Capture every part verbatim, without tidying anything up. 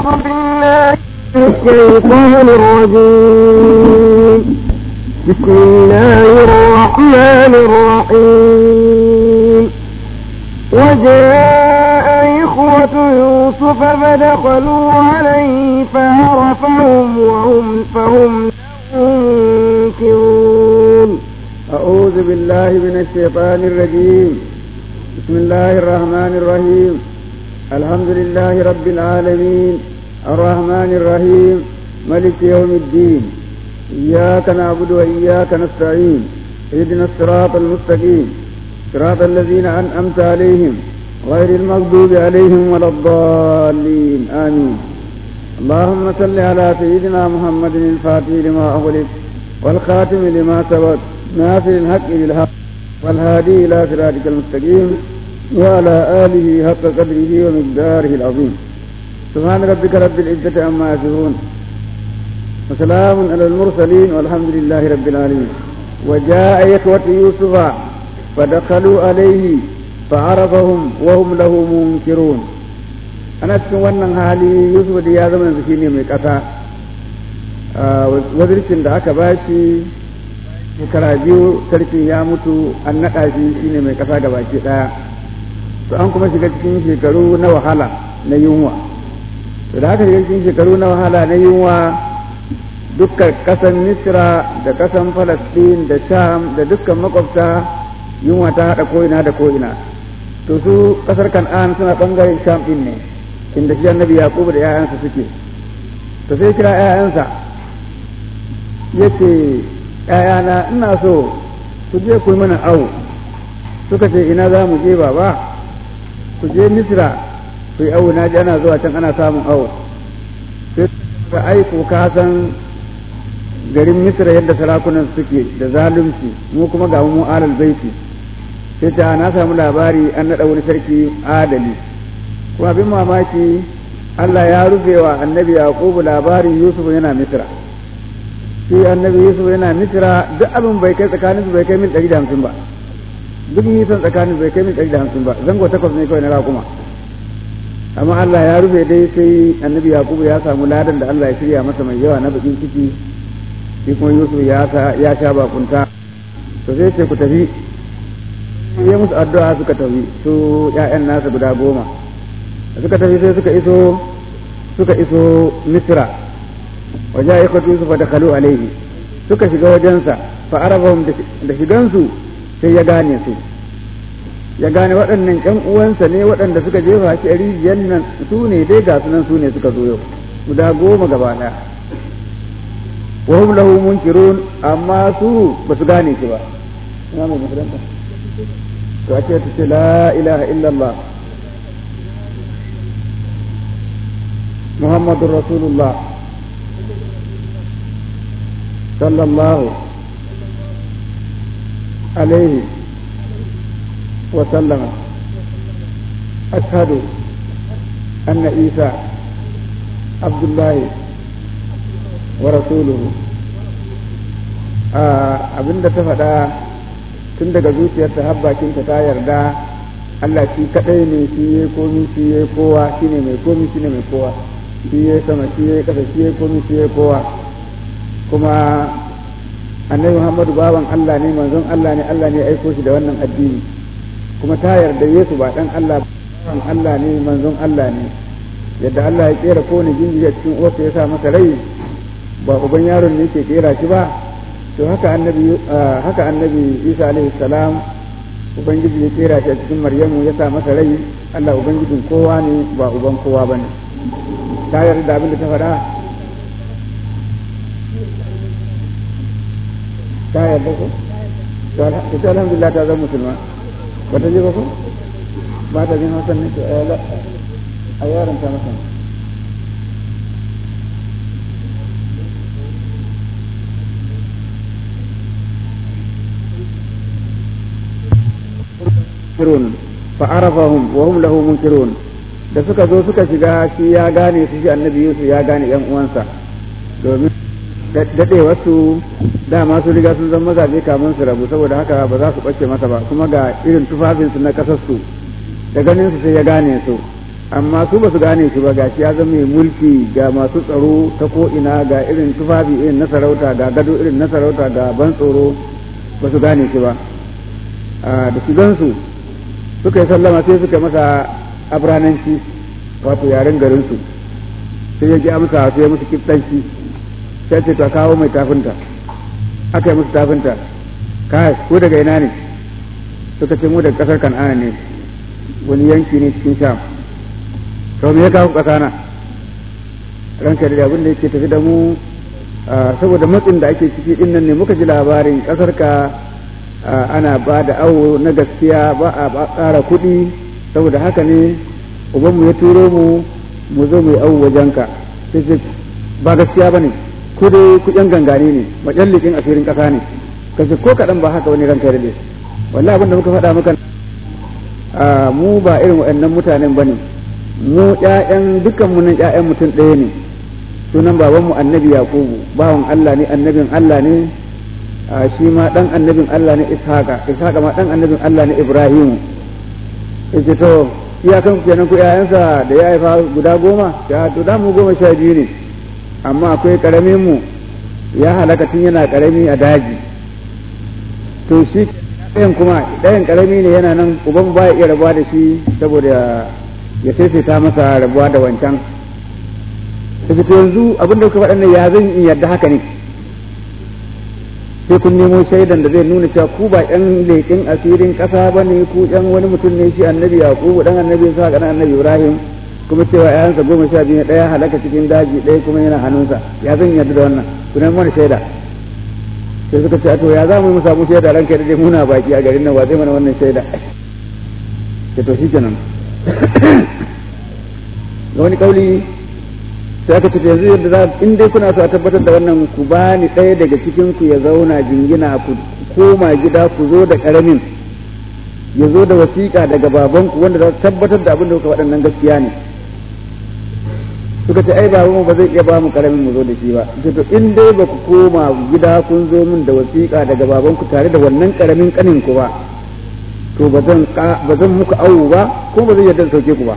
بالله من الشيطان الرجيم. بسم الله الرحمن الرحيم. وجاء إخوة يوسف فدخلوا عليه فعرفهم وهم فهم منكرون. أعوذ بالله من الشيطان الرجيم. بسم الله الرحمن الرحيم. الحمد لله رب العالمين الرحمن الرحيم ملك يوم الدين. إياك نعبد وإياك نستعين. اهدنا الصراط المستقيم صراط الذين أنعمت عليهم غير المغضوب عليهم ولا الضالين آمين. اللهم صل على سيدنا محمد الفاتح لما أغلق والخاتم لما سبق ناصر الحق بالحق والهادي إلى صراطك المستقيم وعلى آله حق قدره ومقداره العظيم. سبحان ربك رب العزة عما يصفون وسلام على المرسلين والحمد لله رب العالمين. وجاء إخوة يوسف فدخلوا عليه فعرفهم وهم له منكرون. أنا cikin wannan hali Yusuf da ya zama yanzu shine mai ƙasa, wazircin da aka bashi shekara biyu sarkin ya mutu an naɗa shi shine mai ƙasa ga baki ɗaya. To an kuma shiga cikin shekaru na wahala na yunwa. To da aka shiga cikin shekaru na wahala na yunwa dukkan ƙasan Misra da ƙasan Falastin da Sham da dukkan makwabta yunwa ta haɗa ko'ina da ko'ina. To su ƙasar Kan'an suna ɓangaren Sham ɗin ne inda shi annabi Yaƙubu da 'ya'yansa suke. To sai kira 'ya'yansa yace ‘ya'yana ina so ku je ku mana awo. Suka ce ina za mu je baba? Ku je Misra ku yi awo, na ji ana zuwa can ana samun awo. Sai suka aiko ka san garin Misra yadda sarakunan suke da zalunci, mu kuma ga mu alal baiti. Sai ta na samu labari an naɗa wani sarki adali. Kuma abin mamaki Allah ya rufe wa annabi Yaqubu labarin Yusuf yana Misra. Shi annabi Yusuf yana Misra duk abin bai kai tsakanin bai kai mil ɗari da hamsin ba, duk nisan tsakanin bai kai mil ɗari da hamsin ba, zango takwas ne kawai na raƙuma. Amma Allah ya rufe dai sai annabi Yakubu ya samu ladan da Allah ya shirya masa mai yawa na bakin ciki, shi kuma Yusuf ya ya sha bakunta. To sai ce ku tafi, sai musu addu'a suka tafi su ƴaƴan nasa guda goma. Suka tafi sai suka iso suka iso Misra. wajen ikwatu Yusuf da kalu alaihi suka shiga wajensa fa arabahum da shigansu sai ya gane su ya gane waɗannan ƴan uwansa ne waɗanda suka jefa shi a rijiyar nan, su ne dai ga sunan su ne suka zo yau guda goma gaba ɗaya. wa hum lahu munkirun, amma su ba su gane shi ba. ina mai makaranta to a ce ta ce la ilaha illallah muhammadur rasulullah صلى الله عليه وسلم أشهد أن عيسى عبد الله ورسوله. abinda ta faɗa tun daga zuciyarta har bakinta ta yarda Allah shi kaɗai ne, shi ya komi shi ya kowa, shi ne mai komi shi ne mai kowa, shi ya sama shi ya ƙasa shi ya komi shi ya kowa. Kuma annabi Muhammadu baban Allah ne, manzon Allah ne, Allah ne ya aiko shi da wannan addini. Kuma ta yarda Yesu ba dan Allah, baban Allah ne, manzon Allah ne. Yadda Allah ya kera kowane jinjiri a cikin uwarsa ya sa masa rai, ba uban yaron ne ke kera shi ba. To haka annabi haka annabi Isa alaihi salam ubangiji ya kera shi a cikin Maryamu ya sa masa rai. Allah ubangijin kowa ne, ba uban kowa bane. Ta yarda da abin da ta faɗa. ta yarda ko? ta alhamdulillah ta zama musulma. ba ta je ba ko? ba ta jin hausan ne a yaron ta masa. fa'arafahum wa hum lahu munkirun. Da suka zo suka shiga shi ya gane su, shi annabi Yusuf ya gane yan uwansa, domin daɗe wasu dama su riga sun zama mazaje kamun su rabu, saboda haka ba za su ɓace masa ba. Kuma ga irin tufafinsu na ƙasarsu da ganin su sai ya gane su. amma su ba su gane shi ba gashi ya zama mai mulki ga masu tsaro ta ko ina ga irin tufafi irin na sarauta ga gado irin na sarauta ga ban tsoro ba su gane shi ba da shigansu suka yi sallama sai suka masa abrananci wato yaren garinsu sai ya ji amsa sai ya musu kiftanci sai ce ta kawo mai tafinta aka yi musu tafinta kai ko daga ina ne suka ce mu daga kasar kan'ana ne wani yanki ne cikin sham to me ya kawo kasana ranka da abin da yake tafi da mu saboda matsin da ake ciki din nan ne muka ji labarin kasar ka ana ba da awo na gaskiya ba a ƙara kuɗi saboda haka ne ubanmu ya turo mu mu zo mu yi awo wajenka sai ce ba gaskiya ba ne ko dai kuɗin gangane ne majallikin asirin ƙasa ne kace ko kaɗan ba haka wani ranka da dai wallahi abin da muka faɗa maka mu ba irin waɗannan mutanen ba ne mu ƴaƴan dukkan mu nan ƴaƴan mutum ɗaya ne sunan baban mu annabi yaqubu bawan Allah ne annabin Allah ne shi ma dan annabin Allah ne ishaqa ishaqa ma dan annabin Allah ne ibrahim yace to iyakan ku kenan ku ƴaƴansa da ya haifa guda goma ya to da mu goma sha biyu ne amma akwai karamin mu ya halaka tun yana karami a daji to shi ɗayan kuma ɗayan karami ne yana nan uban ba ya iya rabuwa da shi saboda ya fefeta masa rabuwa da wancan sai to yanzu abin da kuka faɗa ne ya zan in yarda haka ne sai kun nemo shaidan da zai nuna cewa ku ba ƴan leƙin asirin ƙasa ba ne ku ƴan wani mutum ne shi annabi yaqubu dan annabi isa dan annabi ibrahim kuma cewa ƴaƴansa goma sha biyu ɗaya halaka cikin daji ɗaya kuma yana hannunsa ya zan yarda da wannan ku nemo mana shaida sai suka ce to ya za mu yi mu samu shaida ranka da dai muna baki a garin nan wa zai mana wannan shaida sai to shikenan ga wani kauli sai aka ce yanzu yadda za in dai kuna so a tabbatar da wannan ku bani ɗaya daga cikin ku ya zauna jingina ku koma gida ku zo da ƙaramin ya zo da wasiƙa daga babanku wanda za su tabbatar da abin da kuka waɗannan gaskiya ne suka ce ai babanmu ba zai iya ba mu ƙaramin mu zo da shi ba to in dai ba ku koma gida kun zo min da wasiƙa daga babanku tare da wannan ƙaramin ƙanin ku ba to ba zan ba zan muku awu ba ko ba zai yarda sauke ku ba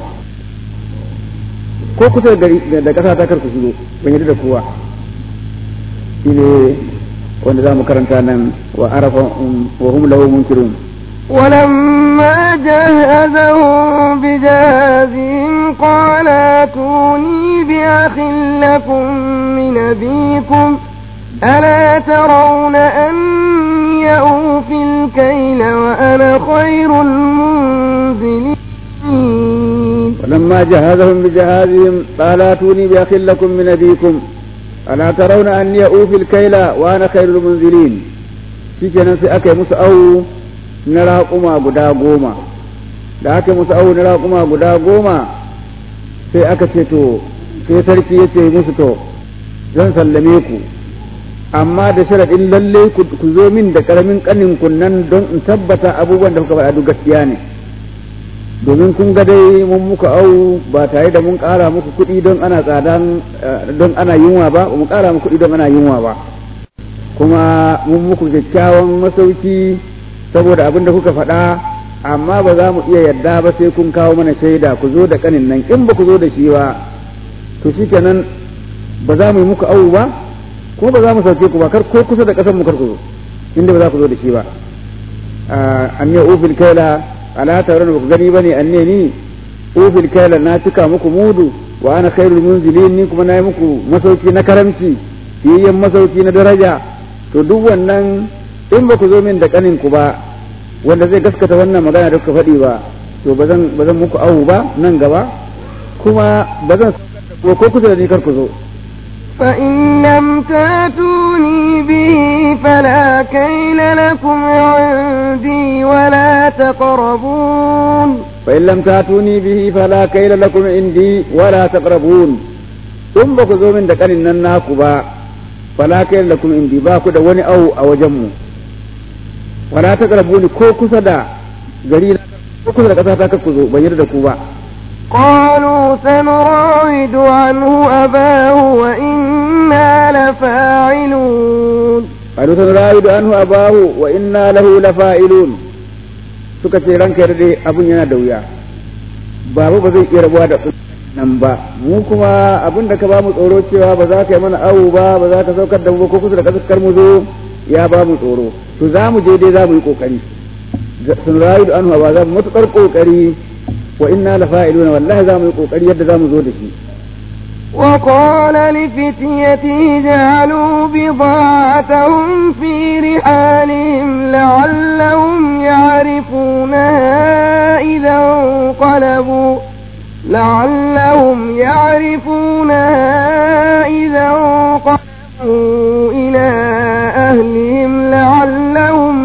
ko kusa da da kasa ta karku shigo ban yarda da kowa shine wanda zamu karanta nan wa arafa wa hum lahu munkirun ولما جهزهم بجهازهم قال اتوني بأخ لكم من أبيكم ألا ترون أني أوفي الكيل وأنا خير المنزلين ولما جهزهم بجهازهم قال اتوني بأخ لكم من أبيكم ألا ترون أني أوفي الكيل وأنا خير المنزلين shikenan sai aka yi musu awu na raƙuma guda goma da aka yi musu awu na raƙuma guda goma sai aka ce to sai sarki ya ce musu to zan sallame ku amma da sharaɗin lalle ku zo min da ƙaramin ƙanin kunnan don in tabbata abubuwan da kuka faɗa duk gaskiya ne domin kun ga dai mun muku au ba tare da mun ƙara muku kuɗi don ana tsadan don ana yunwa ba mu ƙara muku kuɗi don ana yunwa ba kuma mun muku kyakkyawan masauki saboda abin da kuka faɗa amma ba za mu iya yarda ba sai kun kawo mana shaida ku zo da ƙanin nan in ba ku zo da shi ba to shikenan ba za mu yi muku au ba ko ba za mu sauke ku ba kar ko kusa da ƙasar mu kar ku zo inda ba za ku zo da shi ba an ne ufil kaila ala taron ba ku gani bane an ne ni ufil kaila na cika muku mudu wa ana khairul munzilin ni kuma na yi muku masauki na karamci fiyayyen masauki na daraja to duk wannan in ba ku zo min da kanin ku ba wanda zai gaskata wannan magana da kuka faɗi ba to ba zan ba zan muku awu ba nan gaba kuma ba zan ko kusa da ni kar ku zo فإن لم تأتوني به فلا كيل لكم عندي ولا تقربون فإن لم تأتوني به فلا كيل لكم عندي ولا تقربون ثم بكذو من دكان الناكو با فلا كيل لكم عندي باكو دا وني أو أو جمو ولا تقربون كو كسدا غريلا كو كسدا كسدا ككذو بير دكو با قالوا سنراود عنه أباه وإنا لفاعلون قالوا سنراود عنه أباه وإنا له لفاعلون suka ce ranka yarda abun yana da wuya baba ba zai iya rabuwa da nan ba, mu kuma abin da ka ba mu tsoro cewa ba za ka yi mana awu ba, ba za ka saukar da mu ko kusa da kasar mu zo ya ba mu tsoro, to za mu je dai za mu yi kokari sun rayu da anhu ba za mu matukar kokari wa inna la fa'iluna wallahi za mu yi kokari yadda za mu zo da shi. وقال لفتيته جعلوا بضاعتهم في رحالهم لعلهم يعرفونها إذا انقلبوا لعلهم يعرفونها إذا انقلبوا إلى أهلهم لعلهم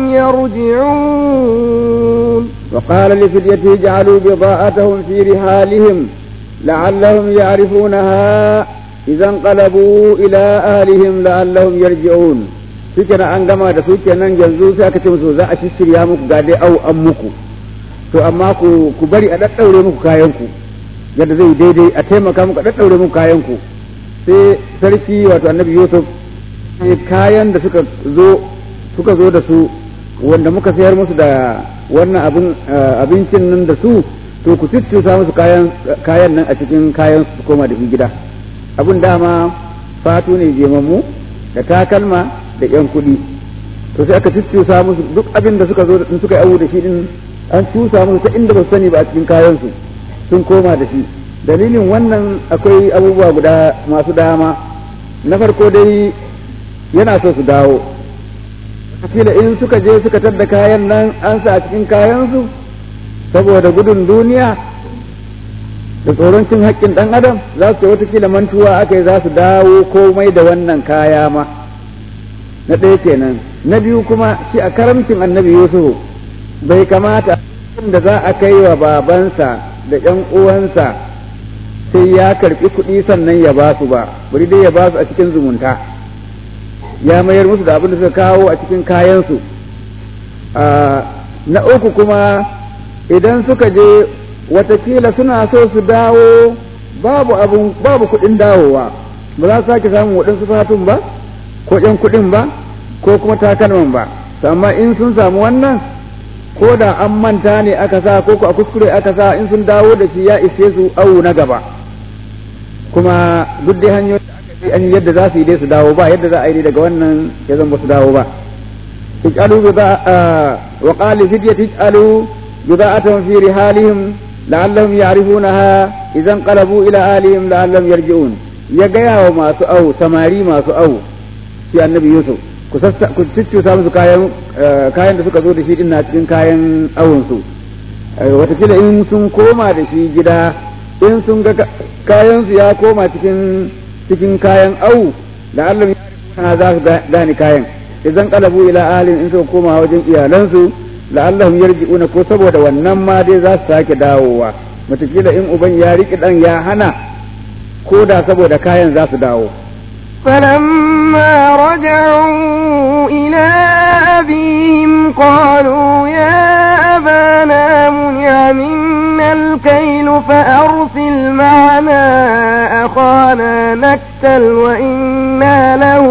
يرجعون. وقال لفتيته جعلوا بضاعتهم في رحالهم لعلهم يعرفونها إذا انقلبوا إلى أهلهم لعلهم يرجعون. suke an gama da su kenan yanzu sai aka ce musu za a shirya muku ga dai au an muku, to amma ku ku bari a daddaure muku kayan ku yadda zai daidai, a taimaka muku a daddaure muku kayan ku. sai sarki wato annabi Yusuf sai kayan da suka zo suka zo da su wanda muka sayar musu da wannan abin abincin nan da su, to ku tuttusa musu kayan kayan nan a cikin kayan su koma da gida. Abin dama fatu ne jemammu da takalma da yan kuɗi, to sai aka tuttusa musu duk abin da suka zo in suka yi abu da shi din an tusa musu ta inda ba su sani ba a cikin kayan su sun koma da shi. Dalilin wannan akwai abubuwa guda masu dama. Na farko dai yana so su dawo, kila in suka je suka tadda kayan nan an sa a cikin kayan su saboda gudun duniya da tsoron cin haƙƙin ɗan adam za su ce watakila mantuwa aka yi za su dawo komai da wannan kaya ma. Na ɗaya kenan. Na biyu kuma shi a karamcin annabi Yusuf bai kamata da za a kai wa babansa da ƴan uwansa sai ya karɓi kuɗi sannan ya ba su ba, bari dai ya ba su a cikin zumunta, ya mayar musu da abin da suka kawo a cikin kayansu. Na uku kuma idan suka je watakila suna so su dawo babu abun babu kuɗin dawowa, ba za su sake samun waɗansu fatun ba ko ƴan kuɗin ba ko kuma takalman ba. Amma in sun samu wannan ko da an manta ne aka sa ko a kuskure aka sa, in sun dawo da shi ya ishe su awu na gaba. Kuma duk dai hanyoyin da aka yi an yadda za su yi dai su dawo ba yadda za a yi daga wannan ya zan ba su dawo ba. ij'alu wa qala fidyat ij'alu bida'atahum fi rihalihim la'allahum ya'rifunaha idan qalabu ila ahlihim la'allahum yarji'un. Ya gaya wa masu au samari masu au shi annabi Yusuf ku sassa ku cuccusa musu kayan kayan da suka zo da shi din na cikin kayan awun su, watakila in sun koma da shi gida in sun ga kayan su ya koma cikin cikin kayan au la'allahum ya'rifuna za su gane kayan idan qalabu ila ahlihim in suka koma wajen iyalansu la'allahum yarji'una ko saboda wannan ma dai za su sake dawowa. Watakila in uban ya riƙe dan ya hana ko da saboda kayan za su dawo. فلما رجعوا إلى أبيهم قالوا يا أبانا منع منا الكيل فأرسل معنا أخانا نكتل وإنا له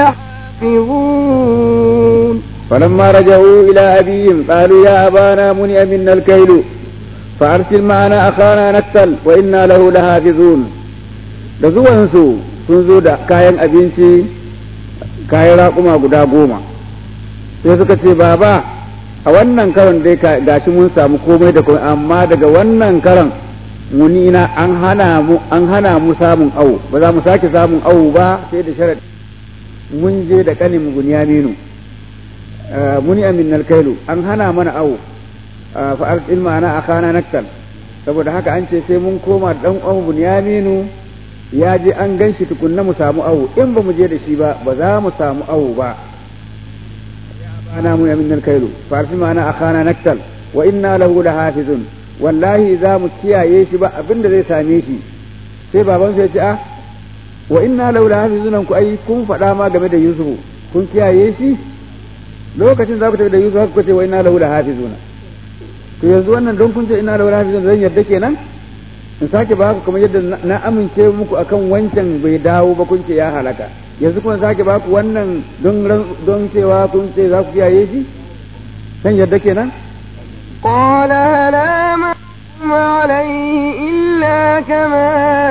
لحافظون. فلما رجعوا إلى أبيهم قالوا يا أبانا منع منا الكيل فأرسل معنا أخانا نكتل وإنا له لحافظون. da zuwansu sun zo da kayan abinci kayan raƙuma guda goma, sai suka ce baba a wannan karon dai gashi mun samu komai da komai, amma daga wannan karon muni na an hana mu an hana mu samun awo, ba za mu sake samun awo ba sai da sharadi mun je da kanin mu Bunyaminu muni amin alkailu an hana mana awo fa arsil ma'ana akana naktal, saboda haka an ce sai mun koma dan uwan Bunyaminu ya je an gan shi tukunna mu samu awo, in ba mu je da shi ba ba za mu samu awo ba. ya bana mu yamin alkailu fa arsil ma'ana akana naktal wa inna lahu lahafizun, wallahi za mu kiyaye shi ba abin da zai same shi. Sai baban sai ya ce a wa inna lahu lahafizun, ku ai kun faɗa ma game da Yusufu kun kiyaye shi lokacin za ku tafi da Yusuf ku ce wa inna lahu lahafizun. To yanzu wannan don kun ce inna lahu lahafizun zan yarda kenan in sake ba ku kamar yadda na amince muku akan wancan bai dawo ba kun ce ya halaka, yanzu kuma sake ba ku wannan don don cewa kun ce za ku kiyaye shi san yadda kenan. قال هلا عليه إلا كما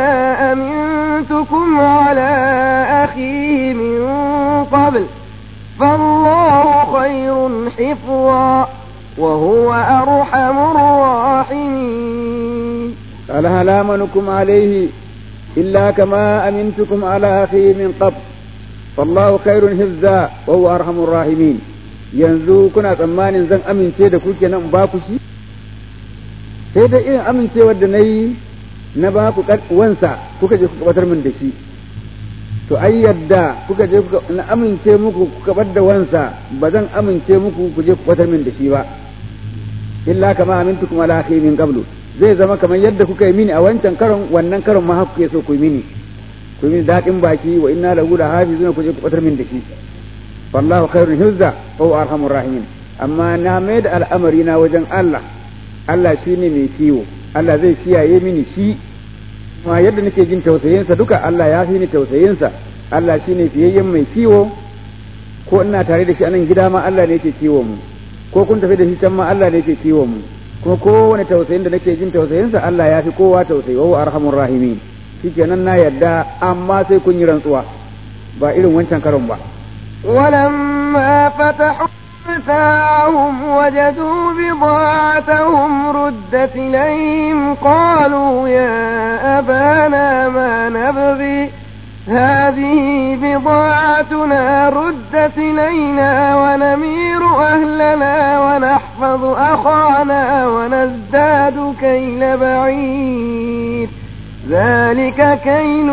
أمنتكم على أخيه من قبل فالله خير حفظا وهو أرحم الراحمين. قال هل آمنكم عليه إلا كما أمنتكم على أخيه من قبل فالله خير حفظا وهو أرحم الراحمين. yanzu kuna tsammanin zan amince da ku kenan ba ku shi sai da irin amincewar da na yi na ba ku wansa kuka je kuka batar min da shi to ai yadda kuka je kuka na amince muku kuka bar da wansa ba zan amince muku ku je ku batar min da shi ba illa kama amintukum ala akhi min qablu zai zama kamar yadda kuka yi mini a wancan karon wannan karon ma haka kuke so ku yi mini ku yi daɗin baki wa inna lahu la hafizuna ku je ku batar min da shi wallahu khairun hizza wa huwa arhamur rahimin. amma na mai da al'amari na wajen Allah Allah shine mai kiwo Allah zai kiyaye mini shi kuma yadda nake jin tausayinsa duka Allah ya fi ni tausayinsa Allah shine fiyayyen mai kiwo ko ina tare da shi a nan gida ma Allah ne yake kiwo mu ko kun tafi da shi can ma Allah ne yake kiwo mu kuma kowane tausayin da nake jin tausayinsa Allah ya fi kowa tausayi wa huwa arhamur rahimin. shikenan na yarda amma sai kun yi rantsuwa ba irin wancan karon ba. ولما فتحوا متاعهم وجدوا بضاعتهم ردت إليهم قالوا يا أبانا ما نبغي هذه بضاعتنا ردت إلينا ونمير أهلنا ونحفظ أخانا ونزداد كيل بعير ذلك كيل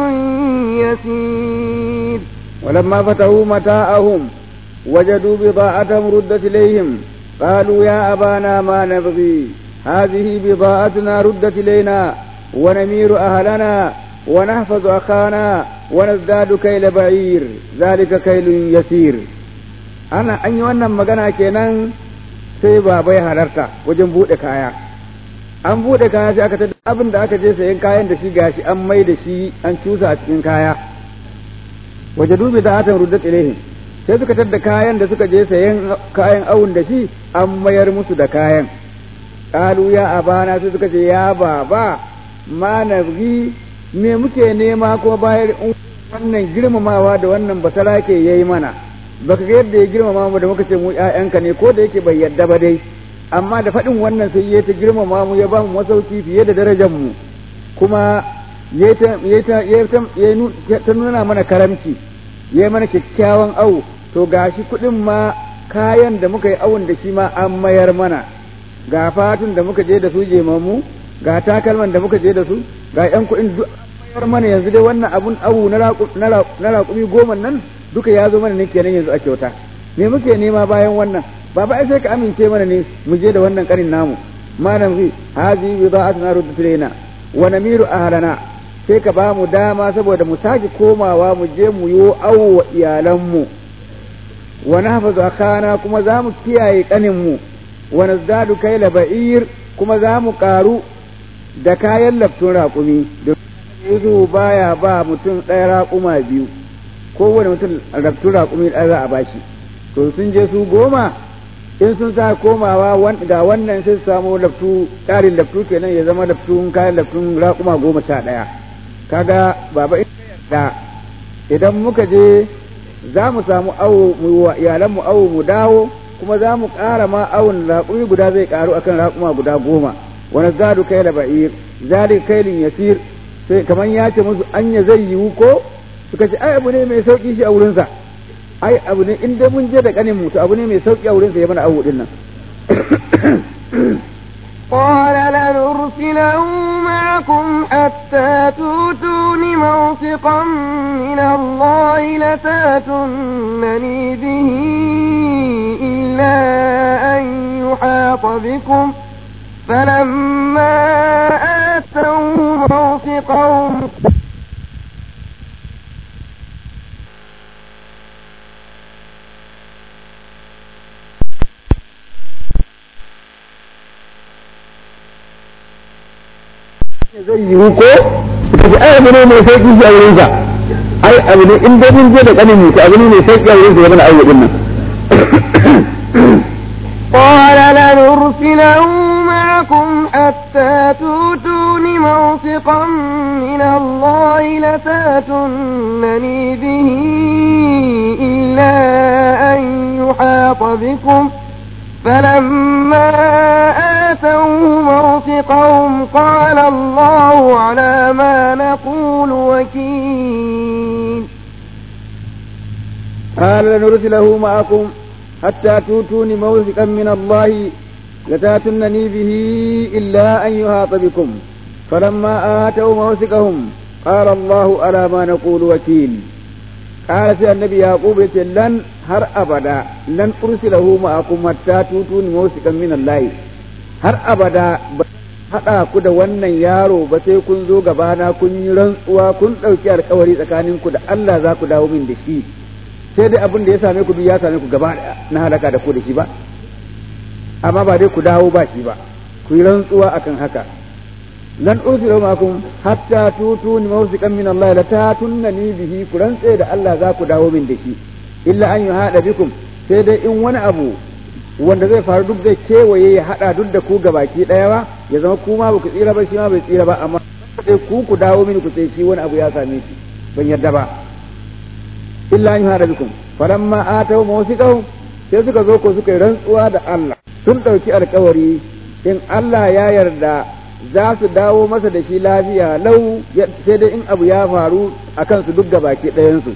يسير. ولما فتحوا متاعهم وجدوا بضاعتهم ردت إليهم قالوا يا أبانا ما نبغي هذه بضاعتنا ردت إلينا ونمير أهلنا ونحفظ أخانا ونزداد كيل بعير ذلك كيل يسير. أنا أن يوانا مغانا كينان سيبا بي حلرتا وجن بوɗe kaya an buɗe kaya sai aka tada abin da aka je sayan kayan da shi gashi an mai da shi an cusa a cikin kaya waje dubi da atan ruddat ilaihim sai suka tada kayan da suka je sayan kayan awun da shi an mayar musu da kayan qalu ya abana sai suka ce ya baba ma nabgi me muke nema ko bayar wannan girmamawa da wannan basarake yayi mana baka ga yadda ya girmama mu da muka ce mu ƴaƴanka ne ko da yake bai yadda ba dai amma da faɗin wannan sai ya ta girmama mu ya ba mu masauki fiye da darajar mu kuma ya ta ta nuna mana karamci ya mana kyakkyawan au to gashi kuɗin ma kayan da muka yi awun da shi ma an mayar mana ga fatun da muka je da su jemamu ga takalman da muka je da su ga ƴan kuɗin duk mayar mana yanzu dai wannan abun awu na raƙumi goma nan duka ya zo mana ne kenan yanzu a kyauta me muke nema bayan wannan baba ai sai ka amince mana ne mu je da wannan karin namu malam fi hazi bida'atuna ruddat ilayna wa namiru ahlana sai ka ba mu dama saboda mu sake komawa mu je mu yo awo wa iyalan mu wa nahfazu akhana kuma za mu kiyaye kanin mu wa nazdadu kayla ba'ir kuma za mu karu da kayan laftun raƙumi yanzu baya ba mutum ɗaya raƙuma biyu kowane mutum laftun raƙumi ɗaya za a bashi to sun je su goma in sun sa komawa ga wannan sai su samu laftu ƙarin laftu kenan ya zama laftun kayan laftun raƙuma goma sha ɗaya kaga baba in yarda idan muka je za mu samu awo mu wa iyalan mu awo mu dawo kuma za mu ƙara ma awon raƙumi guda zai ƙaru akan raƙuma guda goma wani zadu kai da ba'ir zalik kailin yasir sai kamar ya ce musu anya zai yiwu ko suka ce ai abu ne mai sauki shi a wurinsa ai abu ne in dai mun je da kanin mu to abu ne mai sauki a wurinsa ya mana awo din nan قال لنرسله معكم حتى تؤتون موثقا من الله لتأتونني به إلا أن يحاط بكم فلما آتوا موثقهم zai yiwu ko kaji ai abu ne mai sauki shi a wurin sa ai abu ne in dai mun je da kanin mu abu ne mai sauki a wurin sa ya mana ayyukan nan قال لنرسله معكم حتى تؤتون موثقا من الله لتاتونني به إلا أن يحاط بكم فلما آتوه موثقهم قال الله على ما نقول وكيل. قال لنرسله معكم حتى توتوني موثقا من الله لتاتونني به إلا أن يحاط بكم فلما آتوا موثقهم قال الله على ما نقول وكيل. قال سي النبي يعقوب لن هر أبدا لن أرسله معكم حتى توتوني موثقا من الله har abada ba haɗa ku da wannan yaro ba sai kun zo gabana kun yi rantsuwa kun ɗauki alkawari tsakaninku da Allah za ku dawo min da shi sai dai abin da ya same ku duk ya same ku gaba na halaka da ku da shi ba amma ba dai ku dawo ba shi ba ku yi rantsuwa akan haka lan ursilu ma'akum hatta tutuni mawsiqan min Allah la tatunni bihi ku rantse da Allah za ku dawo min da shi illa an yuhada bikum sai dai in wani abu wanda zai faru duk zai kewaye ya hada duk da ku gabaki daya ba ya zama ku ma baku tsira ba shi ma bai tsira ba amma sai ku ku dawo mini ku sai shi wani abu ya same shi ban yarda ba illa an yuhada bikum falamma ataw mawsiqahum sai suka zo ko suka yi rantsuwa da Allah sun dauki alkawari in Allah ya yarda za su dawo masa da shi lafiya lau sai dai in abu ya faru akan su duk gabaki dayan su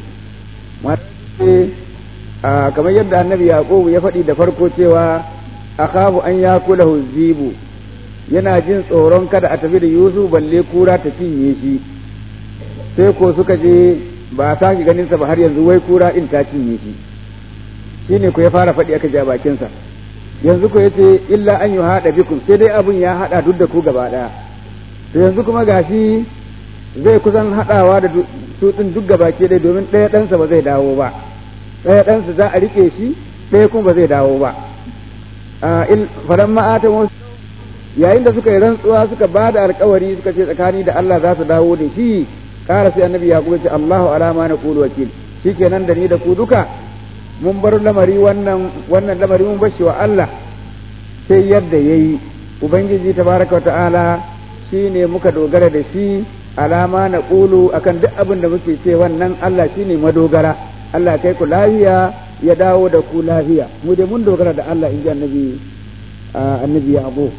kamar yadda annabi yaqub ya faɗi da farko cewa akhafu an yakulahu zibu yana jin tsoron kada a tafi da yusuf balle kura ta cinye shi sai ko suka je ba a sake ganin sa ba har yanzu wai kura in ta cinye shi shine ko ya fara faɗi aka ja bakin sa yanzu ko yace illa an yuhada bikum sai dai abun ya hada duk da ku gaba daya to yanzu kuma gashi zai kusan hadawa da su din duk gaba ke dai domin ɗaya ɗansa ba zai dawo ba ɗaya ɗansa za a rike shi ɗaya kuma ba zai dawo ba faran ma'ata yayin da suka yi rantsuwa suka ba da alkawari suka ce tsakani da Allah za su dawo da shi ƙara sai annabi ya ce Allahu alama na qulu wakil shikenan da ni da ku duka mun bar lamari wannan wannan lamari mun bashi wa Allah sai yadda yayi ubangiji tabaraka wa ta'ala shine muka dogara da shi alama na qulu akan duk abin da muke ce wannan Allah shine madogara Allah kai ku lafiya ya dawo da ku lafiya mu dai mun dogara da Allah in ji annabi annabi ya abu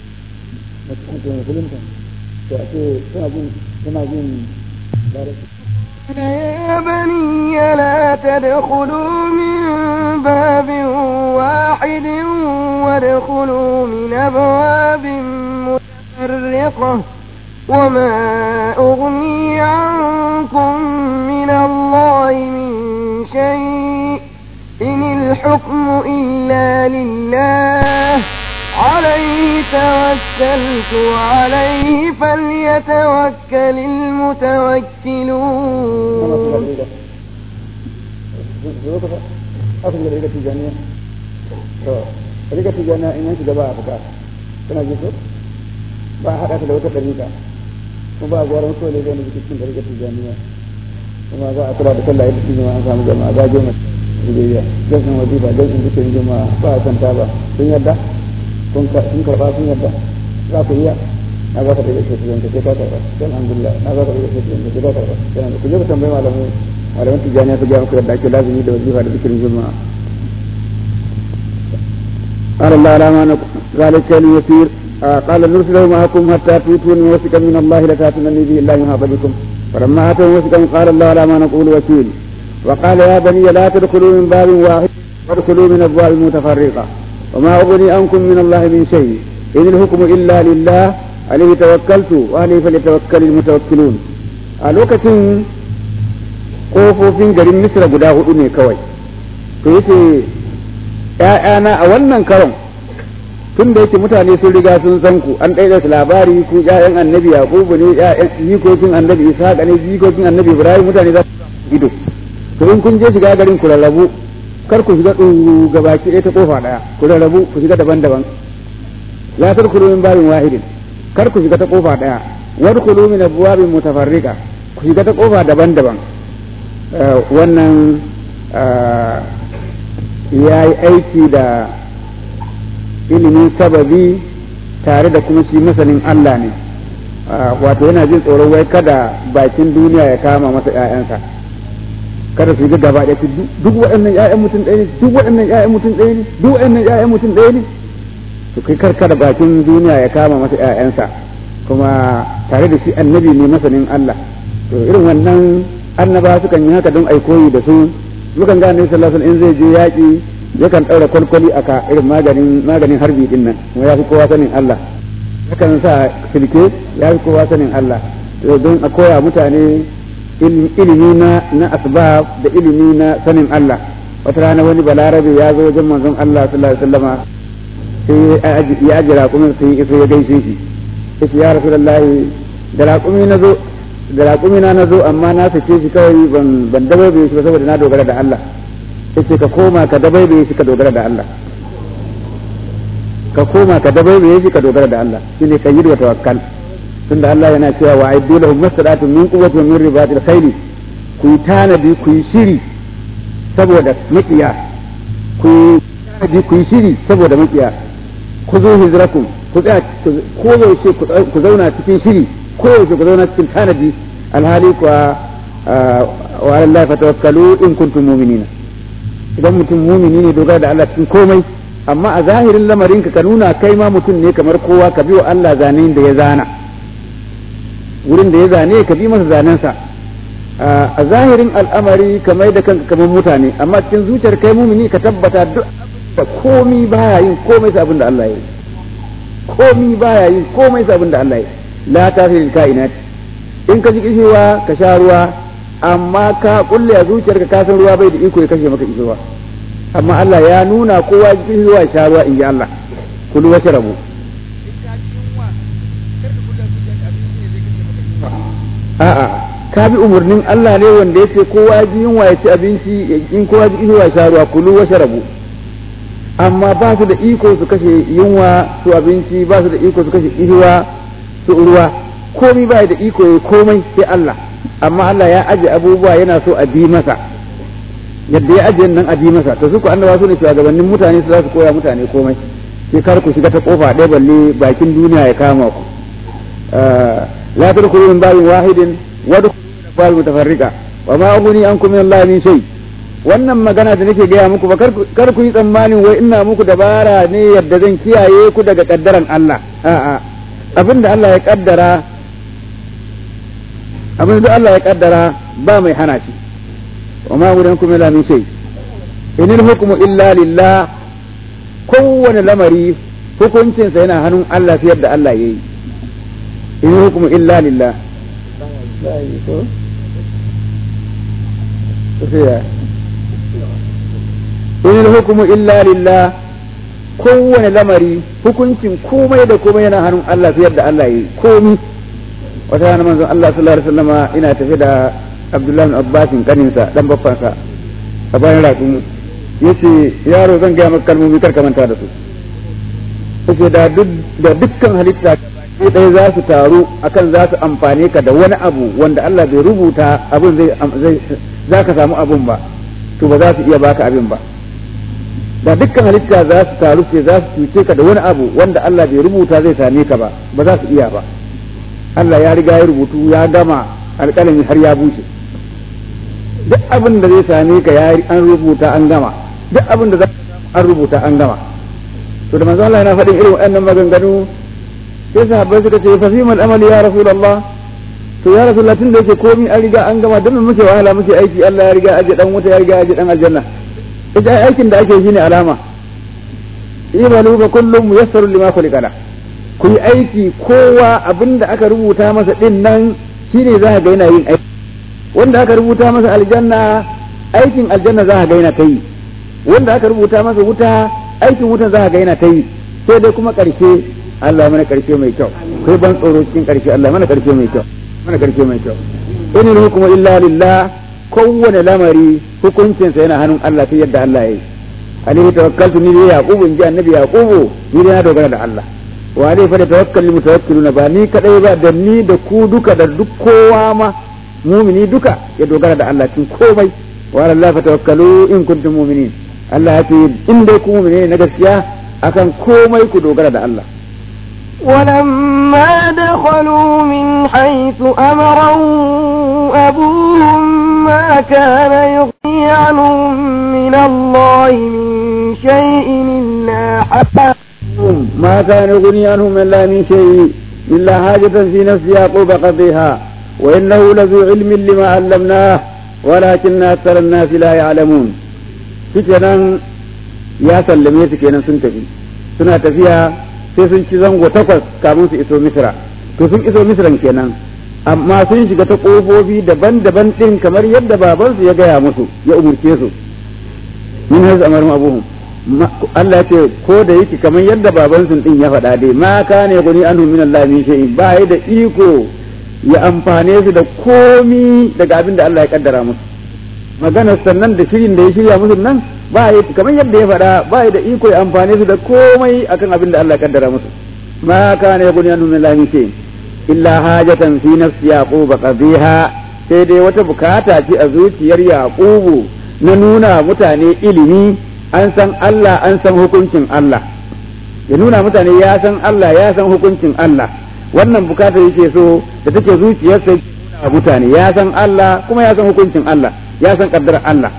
يا بني لا تدخلوا من باب واحد وادخلوا من أبواب متفرقة وما أغني عنكم من الله من شيء إن الحكم إلا لله عليه توكلت وعليه فليتوكل المتوكلون. أخذ العيدة التجانية. العيدة التجانية إن أنت دباء فكاس. كنا جيسو. باهر أخذ العيدة التجانية. وبا غورم كل اللي جاني بتكلم العيدة التجانية. وما ذا أقرأ بكل العيدة التجانية أنسام جماعة ذا جمعة. Iya, jangan wajib ada yang kita cuma bahasa taba. Punya dah, tungkap tungkap apa punya dah. Apa iya? Naga pada itu yang kita tahu. Alhamdulillah, naga pada itu yang kita tahu. Jangan kita sampai malam malam tujuannya tujuan kita dah jelas ini dah wajib ada bikin cuma. Allah ramana ذلك اليسير قال نرسله معكم حتى تؤتون موثقا من الله لتاتونني به إلا يهاب بكم فلما آتوا موثقا قال الله على ما نقول وكيل وقال يا بني لا تدخلوا من باب واحد وادخلوا من أبواب متفرقة وما أغني عنكم من الله من شيء إن الحكم إلا لله عليه توكلت وعليه فليتوكل المتوكلون a lokacin ƙofofin garin Misra guda hudu ne kawai to yake ƴaƴana a wannan karon tun da yake mutane sun riga sun san ku an ɗaiɗa labari ku ƴaƴan annabi Yaqubu ne ƴaƴan jikokin annabi Ishaq ne jikokin annabi Ibrahim mutane za su ido to in kun je shiga garin ku rarrabu kar ku shiga ɗungu gabaki ɗaya ta kofa ɗaya ku rarrabu ku shiga daban-daban la tadkhulu min babin wahidin kar ku shiga ta kofa ɗaya wadkhulu min abwabin mutafarriqa ku shiga ta kofa daban-daban wannan ya yi aiki da ilimin sababi tare da kuma shi masanin Allah ne wato yana jin tsoron wai kada bakin duniya ya kama masa ƴaƴansa kada su ga gaba ɗaya duk waɗannan ƴaƴan mutum ɗaya ne duk waɗannan ƴaƴan mutum ɗaya ne duk waɗannan ƴaƴan mutum ɗaya ne to kai kar kada bakin duniya ya kama masa ƴaƴansa kuma tare da shi annabi ne masanin Allah to irin wannan annaba sukan yi haka don ai koyi da su mukan ga annabi sallallahu alaihi wasallam in zai je yaƙi yakan ɗaura kwalkwali aka irin maganin maganin harbi din nan kuma ya fi kowa sanin Allah yakan sa silke ya fi kowa sanin Allah to don a koya mutane ilimi na na asbab da ilimi na sanin Allah wata rana wani balarabe ya zo wajen manzon Allah sallallahu alaihi wasallama sai ya ajira kuma sai iso ya gaishe shi yace ya rasulullahi da raƙumi na zo da raƙumi na zo amma na sake shi kawai ban ban dababe shi ba saboda na dogara da Allah yace ka koma ka dababe shi ka dogara da Allah ka koma ka dababe shi ka dogara da Allah shine kayyid wa tawakkal tunda Allah yana cewa wa aiddu lahum masalatun min quwwatin min ribatil khayl ku yi tanadi ku yi shiri saboda makiya ku yi tanadi ku yi shiri saboda makiya ku zo hijrakum ku tsaya ko yaushe ku zauna cikin shiri ko yaushe ku zauna cikin tanadi alhali kuwa wa ala Allah fatawakkalu in kuntum mu'minina idan mutum mumini ne dogara da Allah cikin komai amma a zahirin lamarin ka nuna kai ma mutum ne kamar kowa ka bi wa Allah zanen da ya zana wurin da ya zane ka bi masa zanensa a zahirin al'amari ka mai da kanka kamar mutane amma cikin zuciyar kai mumini ka tabbata duk da komi baya yin komai sa abin da Allah ya yi komi baya yin komai sa abin da Allah ya yi la tafil kainat in ka ji kishewa ka sha ruwa amma ka kulle a zuciyarka ka san ruwa bai da iko ya kashe maka kishewa amma Allah ya nuna kowa ji kishewa ya sha ruwa in ji Allah kulu wa sharabu a'a ka bi umarnin Allah ne wanda yace kowa ji yunwa ya ci abinci in kowa ji kishewa ya sha ruwa kulu wa sharabu amma ba su da iko su kashe yunwa su abinci ba su da iko su kashe kishewa su ruwa komai ba da iko ya komai sai Allah amma Allah ya aje abubuwa yana so a bi masa yadda ya aje nan a bi masa to su ku annabawa su ne shugabannin mutane su za su koya mutane komai sai kar ku shiga ta kofa ɗaya balle bakin duniya ya kama ku la tadkhulu min babin wahidin wa tadkhulu min mutafarriqa wa ma ughni ankum min Allah min shay wannan magana da nake gaya muku ba kar ku yi tsammanin wai ina muku dabara ne yadda zan kiyaye ku daga kaddaran Allah a'a abinda Allah ya kaddara abin da Allah ya kaddara ba mai hana shi wa ma wurin kuma la min shay inil hukmu illa lillah kowane lamari hukuncin sa yana hannun Allah sai yadda Allah yayi inil hukmu illa lillah inil hukmu illa lillah kowane lamari hukuncin komai da komai yana hannun Allah sai yadda Allah yayi komai wata rana manzon Allah sallallahu alaihi wasallama ina tafi da Abdullahi bin Abbas kaninsa dan babbansa a bayan raƙumi yace yaro zan ga maka kalmomi kar ka manta da su yace da duk da dukkan halitta sai dai za su taru akan za su amfane ka da wani abu wanda Allah bai rubuta abin zai zai zaka samu abun ba to ba za su iya baka abin ba da dukkan halitta za su taru sai za su cuce ka da wani abu wanda Allah bai rubuta zai same ka ba ba za su iya ba Allah ya riga ya rubutu ya gama alƙalami har ya bushe duk abin da zai same ka ya an rubuta an gama duk abin da za an rubuta an gama to da manzo Allah yana faɗin irin waɗannan maganganu sai sahabbai suka ce fa fimal amali ya rasulullah to ya rasulullah tun da yake komai an riga an gama dan muke wahala muke aiki Allah ya riga aje dan wuta ya riga aje dan aljanna ita aikin da ake shi ne alama ibalu ba kullum muyassaru lima khuliqa la ku yi aiki kowa abinda aka rubuta masa din nan shine za ka ga yana yin aiki wanda aka rubuta masa aljanna aikin aljanna za ka ga yana kai wanda aka rubuta masa wuta aikin wuta za ka ga yana kai sai dai kuma karshe Allah mana karshe mai kyau kai ban tsoro cikin karshe Allah mana karshe mai kyau mana karshe mai kyau inil hukmu illa lillah kowane lamari hukuncinsa yana hannun Allah sai yadda Allah ya yi alaihi tawakkaltu ni dai yaqubu in ji annabi yaqubu ni dai na dogara da Allah wa alaihi fa tawakkalu mutawakkiluna ba ni kadai ba da ni da ku duka da duk kowa ma mumini duka ya dogara da Allah cikin komai wa Allah fa tawakkalu in kuntum mu'minin Allah ya ce in dai ku mu'mini na gaskiya akan komai ku dogara da Allah ولما دخلوا من حيث أمرهم أبوهم ما كان يغني عنهم من الله من شيء إلا حتى ما كان يغني عنهم من الله من شيء إلا حاجة في نفس يعقوب قضيها وإنه لذو علم لما علمناه ولكن أكثر الناس لا يعلمون. فكرا يا سلمي سكينا سنتفي سنة تفيها sai sun ci zango takwas kamun su iso misra to sun iso misran kenan amma sun shiga ta ƙofofi daban-daban ɗin kamar yadda babansu ya gaya musu ya umurce su min hazu amarin abuhum Allah ce ko da yake kamar yadda babansu ɗin ya faɗa dai ma kana guni anhu min Allah min shay'in ba yi da iko ya amfane su da komi daga abin da Allah ya kaddara musu maganar sannan da shirin da ya shirya musu nan ba yi kamar yadda ya faɗa ba yi da iko ya amfane su da komai akan abin da Allah ya kaddara musu ma kana yaqulu annu min lahi shay illa hajatan fi nafsi yaqub qadiha sai dai wata bukata ce a zuciyar yaqubu na nuna mutane ilimi an san Allah an san hukuncin Allah ya nuna mutane ya san Allah ya san hukuncin Allah wannan bukata yake so da take zuciyarsa nuna mutane ya san Allah kuma ya san hukuncin Allah ya san kaddarar Allah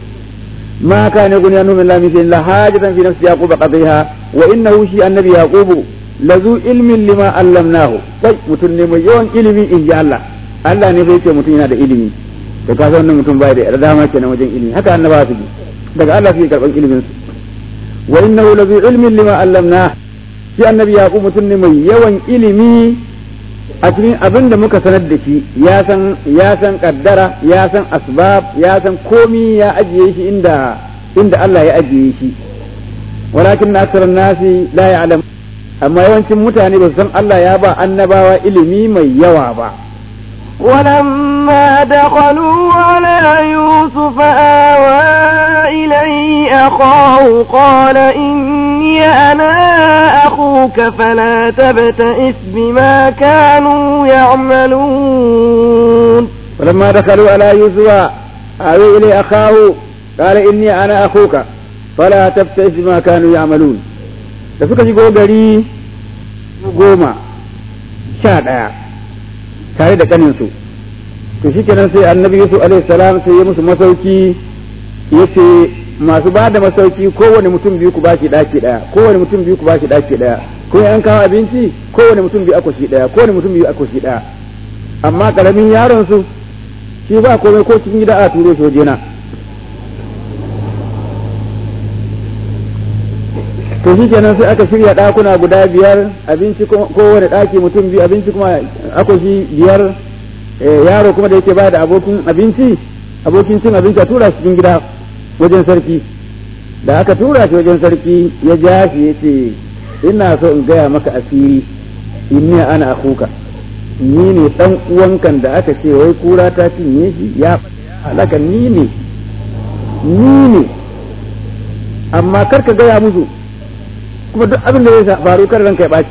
ما كان يغني عنه من الله من شيء إلا حاجة في نفس يعقوب قضيها وإنه شيء النبي يعقوب لذو علم لما علمناه طيب متن mai yawan ilimi in ji Allah Allah ne bai ce mutum yana da ilimi da ka san wannan mutum bai da dama kenan wajen ilimi haka annaba su ji daga Allah su karban ilimin su wa innahu lazu ilmin lima allamna shi annabi yaqub mutum ne mai yawan ilimi a cikin abin da muka sanar da shi ya san ya san kaddara ya san asbab ya san komi ya ajiye shi inda inda Allah ya ajiye shi walakin aktharun nasi la ya'lam amma yawancin mutane ba su san Allah ya ba annabawa ilimi mai yawa ba ولما دخلوا على يوسف آوى إليه أخاه قال إني أنا أخوك فلا تبتئس بما كانوا يعملون ولما دخلوا على يوسف آوى إليه أخاه قال إني أنا أخوك فلا تبتئس بما كانوا يعملون da suka shigo gari goma sha ɗaya tare da kaninsu to shi kenan sai annabi yusuf alaihi salam sai ya musu masauki yace masu ba da masauki kowane mutum biyu ku bashi daki daya kowane mutum biyu ku bashi daki daya ko an kawo abinci kowane mutum biyu akwashi daya kowane mutum biyu akwashi daya amma karamin yaron su shi ba komai ko cikin gida a turo shi wajena to shi kenan sai aka shirya ɗakuna guda biyar abinci kowane ɗaki mutum biyu abinci kuma akwashi biyar yaro kuma da yake ba da abokin abinci abokin cin abinci a tura shi cikin gida wajen sarki da aka tura shi wajen sarki ya ja shi ya ce ina so in gaya maka asiri inni ana akuka ni ne dan uwankan da aka ce wai kura ta cinye shi ya halaka ni ne ni ne amma kar ka gaya musu kuma duk abin da ya faru kar ranka ya ɓaci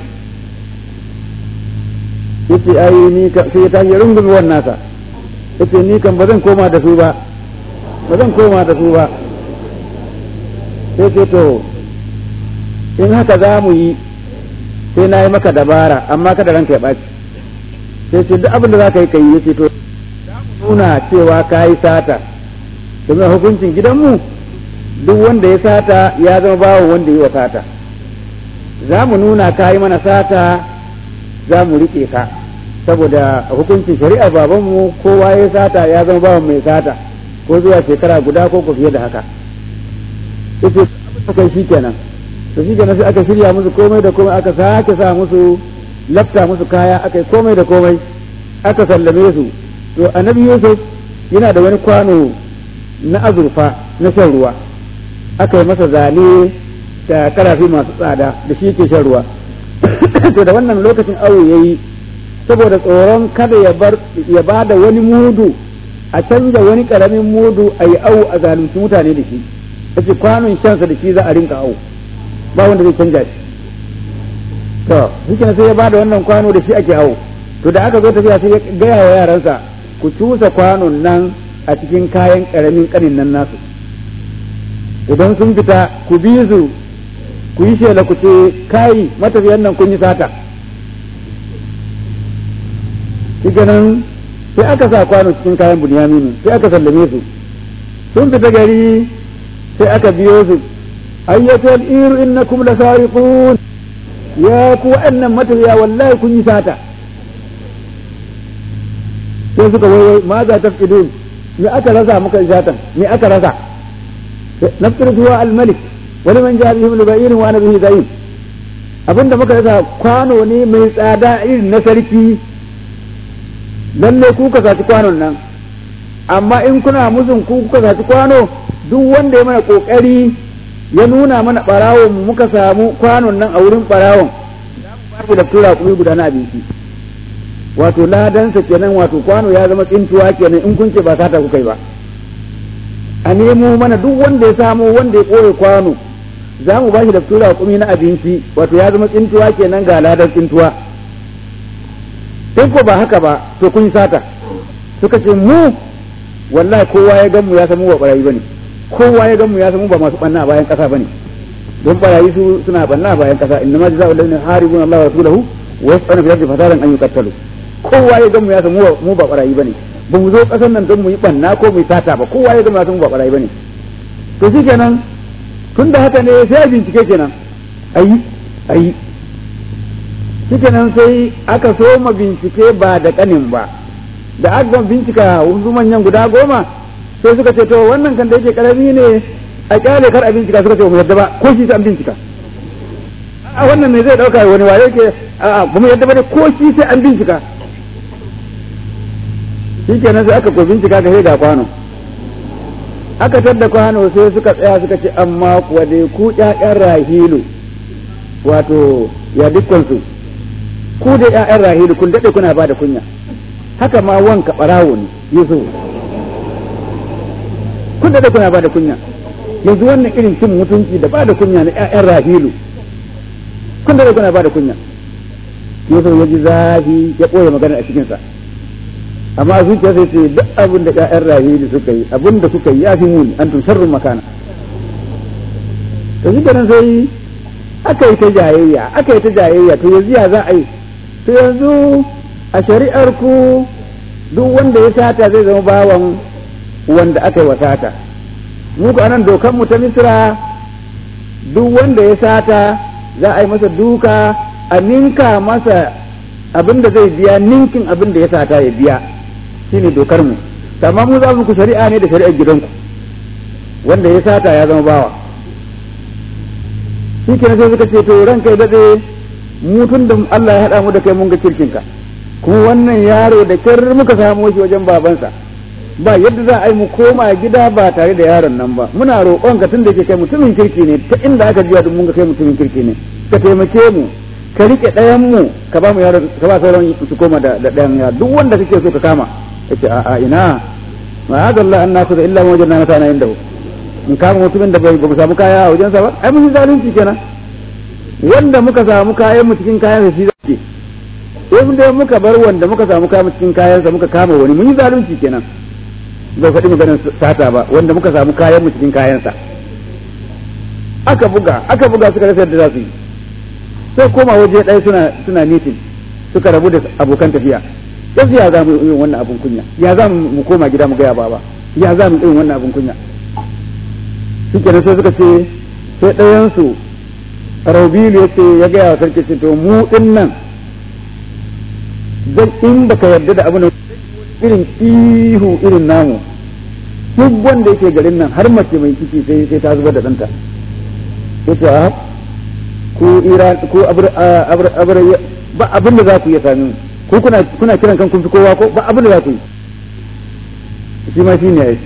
yace ai ni ka sai ta yi rungume wannan sa yace ni kan bazan koma da su ba bazan koma da su ba sai ce to in haka za mu yi sai na yi maka dabara amma kada ranka ya ɓaci sai ce duk abin da za ka yi kai yace to nuna cewa ka yi sata domin hukuncin gidanmu duk wanda ya sata ya zama bawo wanda yi wa sata za mu nuna ka yi mana sata za mu riƙe ka saboda hukuncin shari'ar babanmu kowa ya sata ya zama bawan mai sata ko zuwa shekara guda ko ko fiye da haka ita kai shi kenan to shi kenan sai aka shirya musu komai da komai aka sake sa musu lafta musu kaya aka yi komai da komai aka sallame su to annabi Yusuf yana da wani kwano na azurfa na shan ruwa aka yi masa zane da karafi masu tsada da shi ke shan ruwa to da wannan lokacin awo yayi saboda tsoron kada ya bar ya bada wani mudu a canja wani karamin mudu a yi awo a zalunci mutane da shi yace kwanon shansa da shi za a rinka awo ba wanda zai canja shi to shi sai ya bada wannan kwano da shi ake awo to da aka zo tafiya sai ya gaya wa yaransa ku cusa kwanon nan a cikin kayan karamin kanin nan nasu idan sun fita ku bi su ku yi shela ku ce kai matafiyan nan kun yi sata shi ganin sai aka sa kwano cikin kayan Bunyaminu sai aka sallame su sun fita gari sai aka biyo su ayyatul iru innakum lasariqun ya ku wa'annan matafiya wallahi kun yi sata sai suka wai ma za ta fidun me aka rasa muka yi satan me aka rasa nafsir huwa al-malik wani man ja bihi al-ba'irin wa nabihi zayin abinda muka rasa kwano ne mai tsada irin na sarki lalle ku ka saci kwanon nan amma in kuna musun ku kuka saci kwano duk wanda ya mana kokari ya nuna mana barawon mu muka samu kwanon nan a wurin barawon za mu ba da tura kuma guda na abinci wato ladansa kenan wato kwano ya zama tsintuwa kenan in kun ce ba sata kuka yi ba a nemo mana duk wanda ya samu wanda ya koye kwano za mu ba shi da tura kuma na abinci wato ya zama tsintuwa kenan ga ladan tsintuwa in ko ba haka ba to kun sata suka ce mu wallahi kowa ya gan mu ya samu ba barayi bane kowa ya gan mu ya samu ba masu banna a bayan kasa bane don barayi su suna banna a bayan kasa inna ma jazaa'u alladhina haribuna Allah wa rasulahu wa yas'aluna fil ardi fasadan an yuqattalu kowa ya gan mu ya samu mu ba barayi bane ba mu zo kasan nan don mu yi banna ko mu yi sata ba kowa ya gan mu ya samu ba barayi bane to shikenan tunda haka ne sai bincike kenan ayi ayi shikenan sai aka soma bincike ba da kanin ba da aka bincika wasu manyan guda goma sai suka ce to wannan kan da yake karami ne a kyale kar a bincika suka ce mu yadda ba ko shi sai an bincika a wannan ne zai dauka wani ware ke a ba mu yadda ba ne ko shi sai an bincika shikenan sai aka ko bincika ga ga kwano aka tadda kwano sai suka tsaya suka ce amma kuwa dai ku ƴaƴan rahilu wato ya dukkan su ku da ƴaƴan rahilu kun dade kuna ba da kunya haka ma wanka barawo ne Yusuf kun dade kuna ba da kunya yanzu wannan irin cin mutunci da ba da kunya na ƴaƴan rahilu kun dade kuna ba da kunya Yusuf ya ji zafi ya ɓoye magana a cikin sa amma zuciya sai ce duk abin da ƴaƴan rahilu suka yi abin da suka yi ya fi muni an tun sharrun makana to shi kenan sai aka yi ta jayayya aka yi ta jayayya to yanzu ya za a yi to yanzu a shari'ar ku duk wanda ya sata zai zama bawan wanda aka yi wa sata mu ku anan dokan mu ta Misra duk wanda ya sata za a yi masa duka a ninka masa abin da zai biya ninkin abin da ya sata ya biya shine dokar mu amma mu za mu ku shari'a ne da shari'ar gidanku wanda ya sata ya zama bawa shi kenan sai suka ce to ranka ya dade mu tun da Allah ya haɗa mu da kai mun ga kirkinka kuma wannan yaro da kyar muka samu shi wajen babansa ba yadda za a yi mu koma gida ba tare da yaron nan ba muna roƙon ka tun da ke kai mutumin kirki ne ta inda aka jiya mun ga kai mutumin kirki ne ka taimake mu ka rike ɗayan mu ka ba mu yaro ka ba sauran su koma da ɗayan yaro duk wanda kake so ka kama yace a'a ina ma hada Allah an nasu illa ma wajanna matana inda in kama mutumin da bai ba mu samu kaya a wajensa ba ai mun yi zalunci kenan wanda muka samu kayan mu cikin kayan sa shi zake in dai muka bar wanda muka samu kayan cikin kayan sa muka kama wani mun yi zalunci kenan bai faɗi maganar sata ba wanda muka samu kayan mu cikin kayan sa aka buga aka buga suka rasa yadda za su yi sai koma waje ɗaya suna suna meeting suka rabu da abokan tafiya yanzu ya za mu yi wannan abun kunya ya za mu koma gida mu gaya baba ya za mu yi wannan abun kunya shi kenan sai suka ce sai ɗayansu Rabilu ya ce ya gaya wa sarki ce to mu ɗin nan zan in baka yarda da abin irin ihu irin namu duk wanda yake garin nan har mace mai ciki sai sai ta zubar da ɗanta yace a ko Iran ko abra ba abin da za ku iya sami ko kuna kuna kiran kan kun fi kowa ko ba abin da za ku yi shi ma shi ne ya yi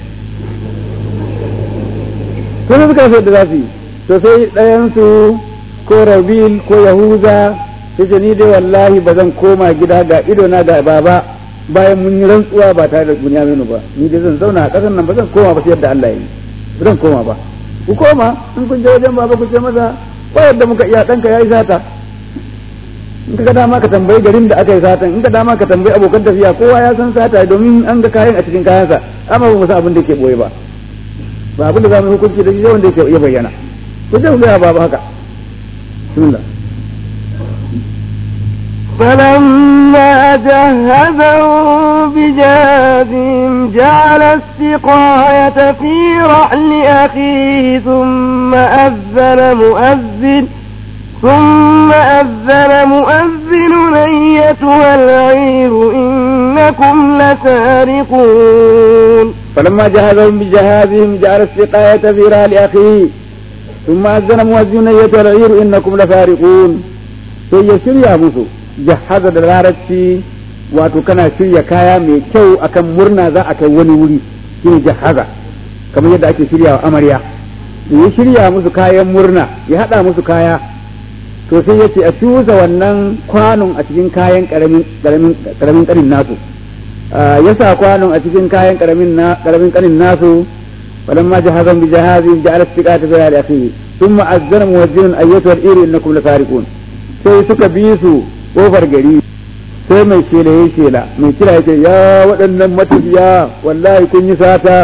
to ne suka so da za su yi to sai ɗayansu ko Rabil ko Yahuza sai ce ni dai wallahi ba zan koma gida ga ido na ga baba bayan mun yi rantsuwa ba tare da Bunyaminu ba ni dai zan zauna a ƙasar nan ba zan koma ba sai yadda Allah ya yi ba zan koma ba ku koma in kun je wajen baba ku ce masa ko yadda muka iya ɗanka ya yi sata in ka dama ka tambayi garin da aka yi satan in ka dama ka tambayi abokan tafiya kowa ya san sata domin an ga kayan a cikin kayansa amma ba mu san abin da yake boye ba ba abin da za mu yi hukunci da shi wanda yake iya bayyana ko zai mu ga babu haka bismillah فلما جهزهم بجهازهم جعل السقاية في رحل أخيه ثم أذن مؤذن ثم أذن مؤذن أيتها العير إنكم لسارقون فلما جهزهم بجهازهم جعل السقاية في رحل أخيه ثم أذن مؤذن أيتها العير إنكم لسارقون sai ya shirya musu jahaza da larabci wato kana shirya kaya mai kyau akan murna za a kai wani wuri shine jahaza kamar yadda ake shirya wa amarya ya shirya musu kayan murna ya hada musu kaya to sai yace a tuza wannan kwanon a cikin kayan karamin karamin karamin karin nasu ya sa kwanon a cikin kayan karamin na karamin karin nasu falamma jahazan bi jahazi ja'ala istiqata fi al-akhi thumma azzana muwajjihun ayyatuha al-iri innakum lasariqun sai suka bi su kofar gari sai mai shela ya shela mai kira yake ya waɗannan matafiya wallahi kun yi sata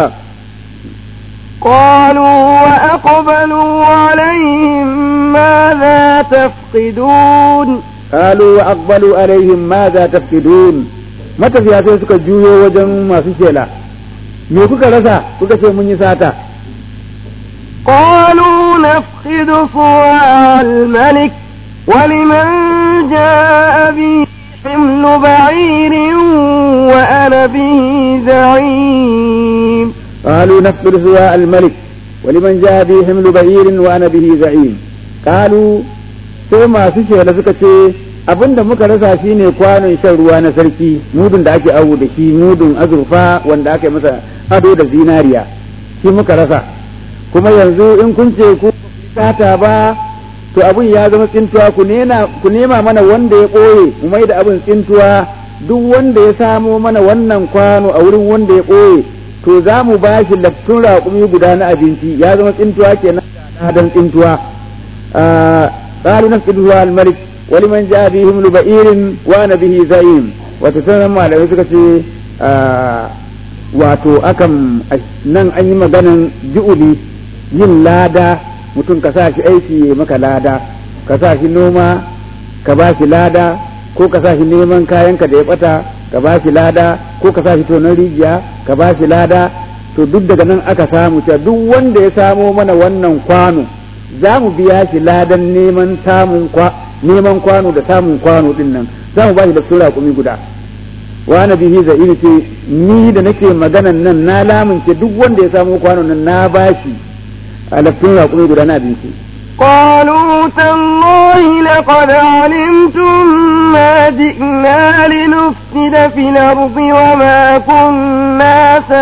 قالوا وأقبلوا عليهم ماذا تفقدون قالوا وأقبلوا عليهم ماذا تفقدون matafiya sai suka juyo wajen masu shela me kuka rasa kuka ce mun yi sata قالوا نفقد صواع الملك ولمن جاء به حمل بعير وأنا به زعيم قالوا نفقد صواع الملك ولمن جاء به حمل بعير وأنا به زعيم قالوا sai masu shela suka ce abinda muka rasa shine kwanon shan ruwa na sarki mudun da ake awo da shi mudun azurfa wanda aka yi masa ado da zinariya shi muka rasa kuma yanzu in kun ce ku sata ba to abin ya zama tsintuwa ku nema mana wanda ya ɓoye mu mai da abin tsintuwa duk wanda ya samo mana wannan kwano a wurin wanda ya ɓoye to za mu ba shi laftun raƙumi guda na abinci ya zama tsintuwa kenan na dan tsintuwa qalu nafqidu al-malik wa liman jaa bihi himlu ba'irin wa ana bihi za'im wato sanan malamai suka ce wato akan nan an yi maganan ju'uli yin lada mutum ka sa shi aiki ya maka lada ka sa shi noma ka ba shi lada ko ka sa shi neman kayanka da ya bata ka ba shi lada ko ka sa shi tonon rijiya ka ba shi lada to duk daga nan aka samu cewa duk wanda ya samo mana wannan kwano za mu biya shi ladan neman samun kwa neman kwano da samun kwano din nan za mu ba shi da sura kumi guda wa na bihi za'iri ce ni da nake maganan nan na lamunce duk wanda ya samo kwano nan na ba shi alaftun raƙumi guda na abinci. قالوا تالله لقد علمتم ما جئنا لنفسد في الأرض وما كنا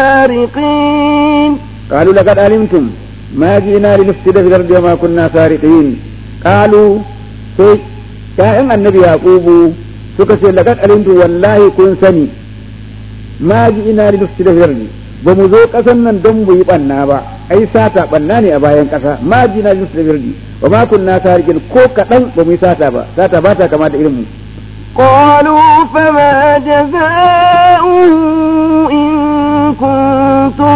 سارقين قالوا لقد علمتم ما جئنا لنفسد في الأرض وما كنا سارقين قالوا سي كائن النبي يعقوب سكسي لقد علمتم والله كن سني ما جئنا لنفسد في الأرض ba mu zo ƙasan nan don mu yi ɓanna ba ai sata ɓanna ne a bayan ƙasa ma jina jin su da birni ba ma kunna tarikin ko kaɗan ba mu yi sata ba sata ba ta kama da irin mu قالوا فما جزاؤه إن كنتم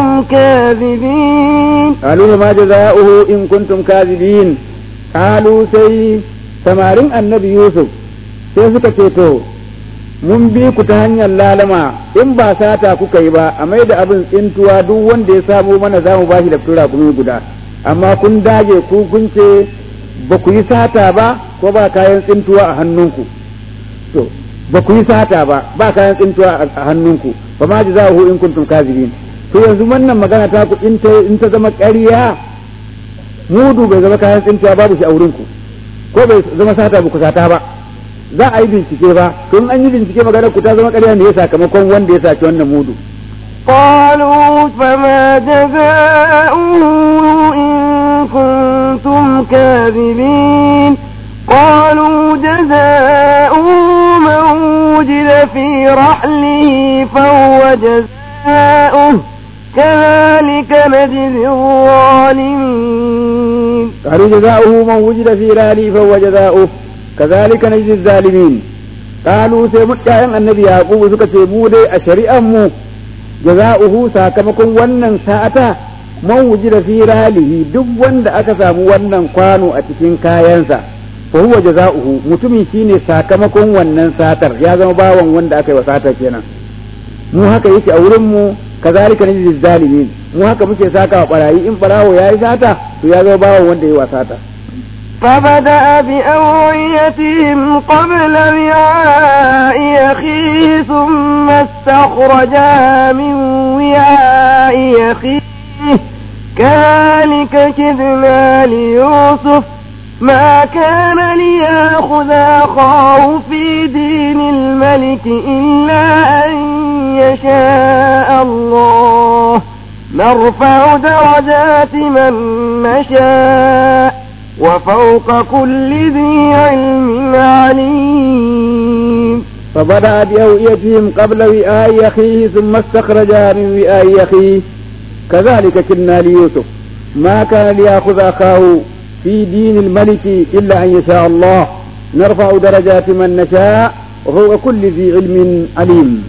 كاذبين قالوا فما جزاؤه إن كنتم كاذبين قالوا سي samarin annabi Yusuf sai suka ce to mun bi ku ta hanyar lalama in ba sata kuka yi ba a mai da abin tsintuwa duk wanda ya samu mana za mu ba shi da tura kuma guda amma kun dage ku kun ce ba ku yi sata ba ko ba kayan tsintuwa a hannunku to ba ku yi sata ba ba kayan tsintuwa a hannunku ba ma ji za in kuntum kazibin to yanzu wannan magana ta ku in ta in ta zama ƙarya mudu bai zama kayan tsintuwa babu shi a wurinku ko bai zama sata ba ku sata ba za a yi bincike ba tun an yi bincike magana ku ta zama ƙarya ne ya sakamakon wanda ya saci wannan mudu قالوا فما جزاؤه إن كنتم كاذبين قالوا جزاؤه من وجد في رحله فهو جزاؤه كذلك نجزي الظالمين قالوا جزاؤه من وجد في رحله فهو جزاؤه كذلك نجزي الظالمين قالوا سيمت النبي يعقوب سكتي مودي أشريئا مو jaza'uhu sakamakon wannan sa'ata man wujida fi ralihi duk wanda aka samu wannan kwano a cikin kayansa fa huwa jazaohu mutumin shine sakamakon wannan satar ya zama bawan wanda aka yi wa satar kenan mu haka yake a wurin mu kazalika najzi zalimin mu haka muke saka wa barayi in barawo yayi sata to ya zama bawan wanda yayi wa sata فبدأ بأوعيتهم قبل وعاء أخيه ثم استخرجها من وعاء أخيه كذلك كدنا ليوسف ما كان ليأخذ أخاه في دين الملك إلا أن يشاء الله نرفع درجات من نشاء وفوق كل ذي علم عليم فبدأ بأوئيتهم قبل وعاء أخيه ثم استخرجها من وعاء أخيه كذلك كدنا ليوسف ما كان ليأخذ أخاه في دين الملك إلا أن يشاء الله نرفع درجات من نشاء وفوق كل ذي علم عليم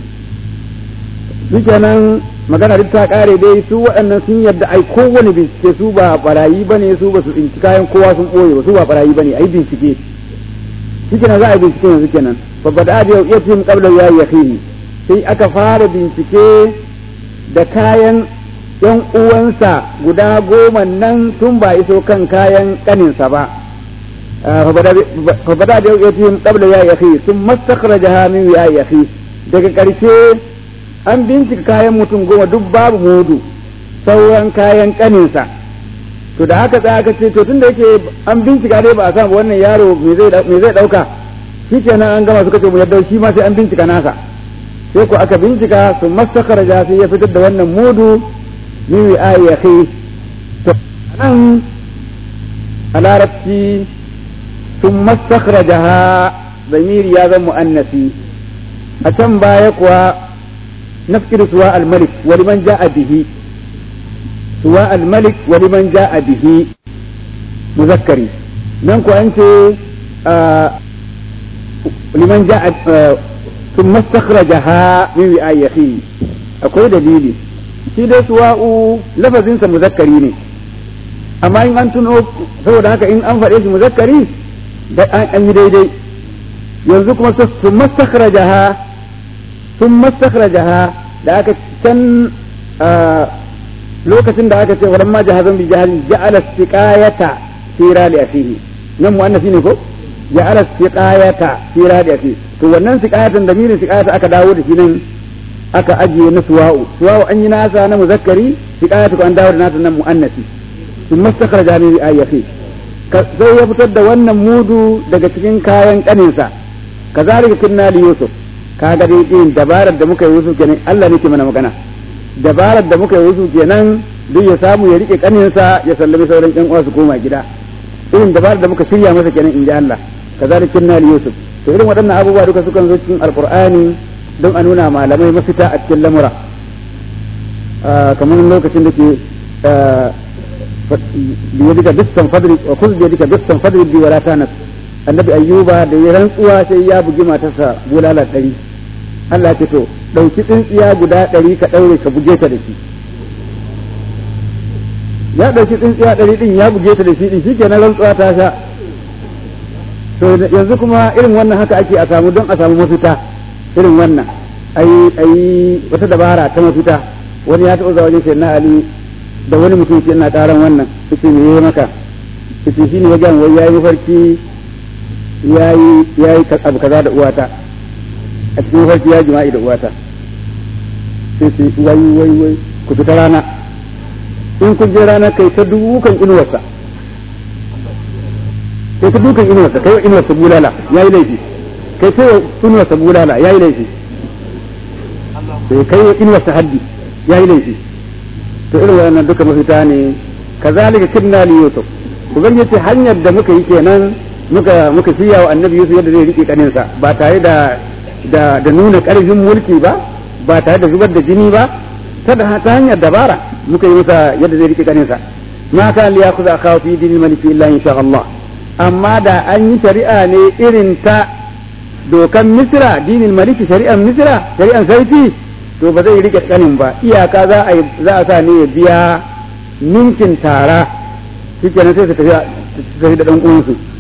shikenan magana duk ta kare dai su waɗannan sun yadda ai kowane bincike su ba barayi bane su ba su tsinci kayan kowa sun ɓoye ba su ba barayi bane ai bincike shikenan za a yi bincike yanzu kenan fa bada da yatim qabla ya yakhi sai aka fara bincike da kayan yan uwansa guda goma nan tun ba iso kan kayan kaninsa ba fa bada da yatim qabla ya yakhi sun mastakhrajaha min ya yakhi daga karshe an bincika kayan mutum goma duk babu mudu sauran kayan kaninsa to da haka za aka ce to tunda yake an bincika dai ba a samu wannan yaro me zai dauka shikenan an gama suka ce mu yadda shi ma sai an bincika nasa sai ko aka bincika su mastakharaja sai ya fitar da wannan mudu min wi'ai akhi to nan a larabci sun mastakharajaha zamiri ya zama mu'annasi a can baya kuwa نفكر سواء الملك ولمن جاء به سواء الملك ولمن جاء به مذكري ننكو أنت آه لمن جاء آه ثم استخرجها من وعاء أخيه أقول دليلي سيدة سواء لفظ إنسى مذكريني أما إن أنتم سوى ذاك إن أنفر إيش مذكري أن يدي ينزكم ثم استخرجها ثم استخرجها da aka can lokacin da aka ce walamma jahazan bi jahal ja'ala istiqayata fi rali afihi nan muannafi ne ko ja'ala istiqayata fi rali afihi to wannan istiqayatan da mirin istiqayata aka dawo da shi nan aka ajiye na suwa'u suwa'u an yi nasa na muzakkari istiqayatu ko an dawo da nasa nan muannafi thumma istakhraja min ayati sai ya fitar da wannan mudu daga cikin kayan kaninsa kazalika kunna li yusuf kaga dai din dabarar da muka yi Yusuf kenan Allah nake mana magana dabarar da muka yi Yusuf kenan duk ya samu ya rike kaninsa ya sallame sauran ƴan uwa su koma gida irin dabarar da muka shirya masa kenan inji Allah kazalika inna li Yusuf to irin waɗannan abubuwa duka sukan zo cikin alqur'ani don a nuna malamai mafita a cikin lamura kamar lokacin da ke biyadika bistan fadri wa khudh biyadika bistan fadri bi wala tanat annabi ayyuba da ya rantsuwa sai ya bugi matarsa bulala ɗari Allah ce to ɗauki tsintsiya guda ɗari ka ɗaure ka buge ta da shi ya ɗauki tsintsiya ɗari ɗin ya buge ta da shi ɗin shi kenan rantsuwa ta sha to yanzu kuma irin wannan haka ake a samu don a samu mafita irin wannan ai ai wata dabara ta mafita wani ya taɓa wajen sai na Ali da wani mutum ke ina ƙaran wannan yace me yayi maka yace shi ne wajen wai yayi mafarki yayi yayi abu kaza da uwata a cikin mafarki ya jima'i da uwata sai sai wai wai wai ku fita rana in kun je rana kai ta dukan inuwarsa kai ta dukan inuwarsa kai wa inuwarsa bulala yayi laifi kai ta inuwarsa bulala yayi laifi sai kai wa inuwarsa haddi yayi laifi to irin wannan duka mafita ne kazalika kidna li yusuf ubangiji hanyar da muka yi kenan muka muka shirya wa annabi yusuf yadda zai rike kaninsa ba tare da da da nuna karfin mulki ba ba tare da zubar da jini ba ta ta hanyar dabara muka yi masa yadda zai rike kaninsa ma kan li yakhudha akhahu fi dinil malik illa insha Allah amma da an yi shari'a ne irin ta dokan misra dinil malik shari'an misra shari'an sarki to ba zai rike kanin ba iyaka za a za a sa ne ya biya ninkin tara shikenan sai su tafi tafi da dan uwansu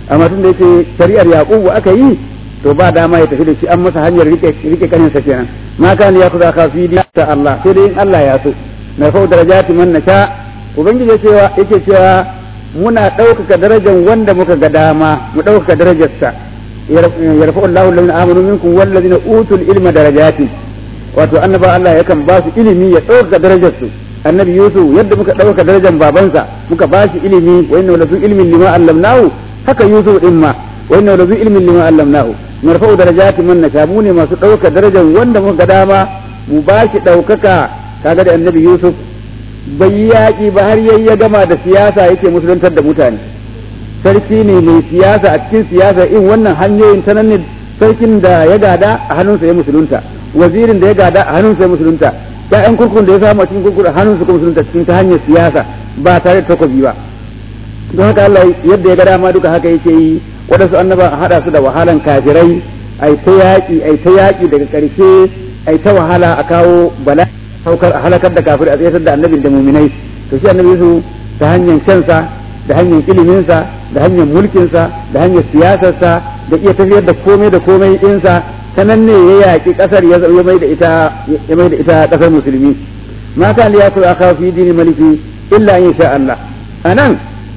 amma tun da yake shari'ar yaqubu aka yi to ba dama ya tafi da shi an masa hanyar rike rike kanin sa kenan ma kan ya kuza ka fi ta Allah sai dai in Allah ya so na fau darajati man nasha ubangiji cewa yake cewa muna ɗaukaka darajar wanda muka ga dama mu ɗaukaka darajarsa yarfa'u Allahu alladhina amanu minkum wal ladina utul ilma darajati wato annaba Allah yakan ba su ilimi ya ɗaukaka darajarsu annabi Yusuf yadda muka ɗaukaka darajar babansa muka ba shi ilimi wa inna lahu ilmin lima allamnahu haka Yusuf din ma wa inna lahu ilmin lima allamnahu narfa'u darajati man nasha mu ne masu ɗaukaka darajar wanda muka ga dama mu ba shi ɗaukaka kaga da annabi Yusuf bai yaƙi ba har yayi ya gama da siyasa yake musuluntar da mutane sarki ne mai siyasa a cikin siyasa in wannan hanyoyin ta nan ne sarkin da ya gada a hannunsa ya musulunta wazirin da ya gada a hannunsa ya musulunta ƴaƴan kurkun da ya samu a cikin kurkun a hannunsa kuma musulunta cikin ta hanyar siyasa ba tare da takobi ba don haka Allah yadda ya ga dama duka haka yake yi wadansu annaba a haɗa su da wahalan kafirai ai ta yaƙi ai ta yaƙi daga ƙarshe ai ta wahala a kawo bala saukar a halakar da kafir a tsayar da annabin da muminai to shi annabi su ta hanyar kansa da hanyar iliminsa da hanyar mulkinsa da hanyar siyasarsa da iya tafiyar da komai da komai ɗinsa ta nan ne ya yaƙi ƙasar ya mai da ita ya mai da ita ƙasar musulmi ma kan ya kula aka fi dini maliki illa in sha Allah anan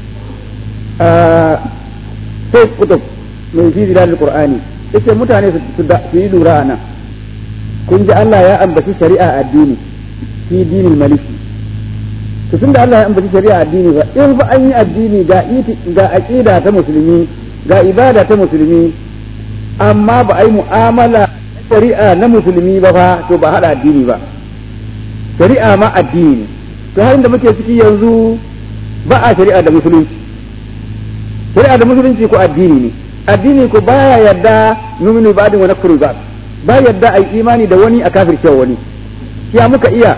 sai kutub mai fi zilalul qur'ani yace mutane su yi lura anan kun ji Allah ya ambaci shari'a addini fi dinin maliki to tunda Allah ya ambaci shari'a addini ba in fa an yi addini ga iti ga aqida ta musulmi ga ibada ta musulmi amma ba ai mu'amala shari'a na musulmi ba fa to ba hada addini ba shari'a ma addini to har inda muke ciki yanzu ba a shari'a da musulunci shari'a da musulunci ko addini ne addini ko baya yadda numinu ba'din wa nakfuru ba'd ba yadda ai imani da wani a kafircewa wani ya muka iya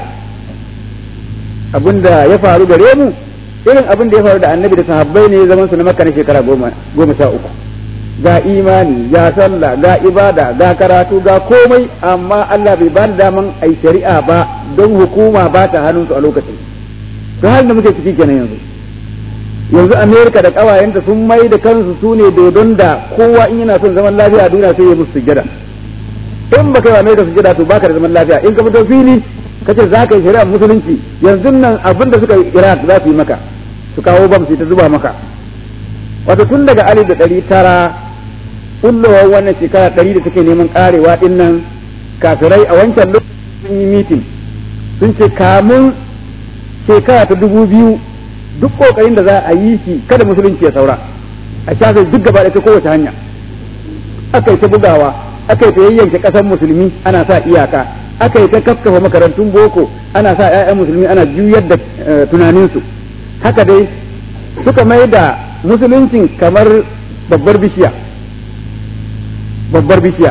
abinda ya faru gare mu irin abin da ya faru da annabi da sahabbai ne zaman su na makka na shekara goma goma sha uku ga imani ga sallah ga ibada ga karatu ga komai amma Allah bai ba da daman ai shari'a ba don hukuma ba ta hannunsu a lokacin to halin da muke ciki kenan yanzu yanzu Amerika da kawayenta sun mai da kansu su ne dodon da kowa in yana son zaman lafiya a duniya sai ya musu sujjada in baka yi wa mai da sujjada to baka da zaman lafiya in ka fito fili kace za ka yi shari'ar musulunci yanzu nan abin da suka yi Iraq za su yi maka su kawo bam su ta zuba maka wato tun daga alif da ɗari tara kullowar wannan shekara ɗari da take neman karewa din nan kafirai a wancan lokacin sun yi mitin sun ce kamun shekara ta dubu biyu duk kokarin da za a yi shi kada musulunci ya saura a shafe duk gaba da ta kowace hanya aka yi ta bugawa aka yi ta yayyanke ƙasar musulmi ana sa iyaka aka yi ta kaskafa makarantun boko ana sa 'ya'yan musulmi ana juyar da tunaninsu haka dai suka mai da musuluncin kamar babbar bishiya babbar bishiya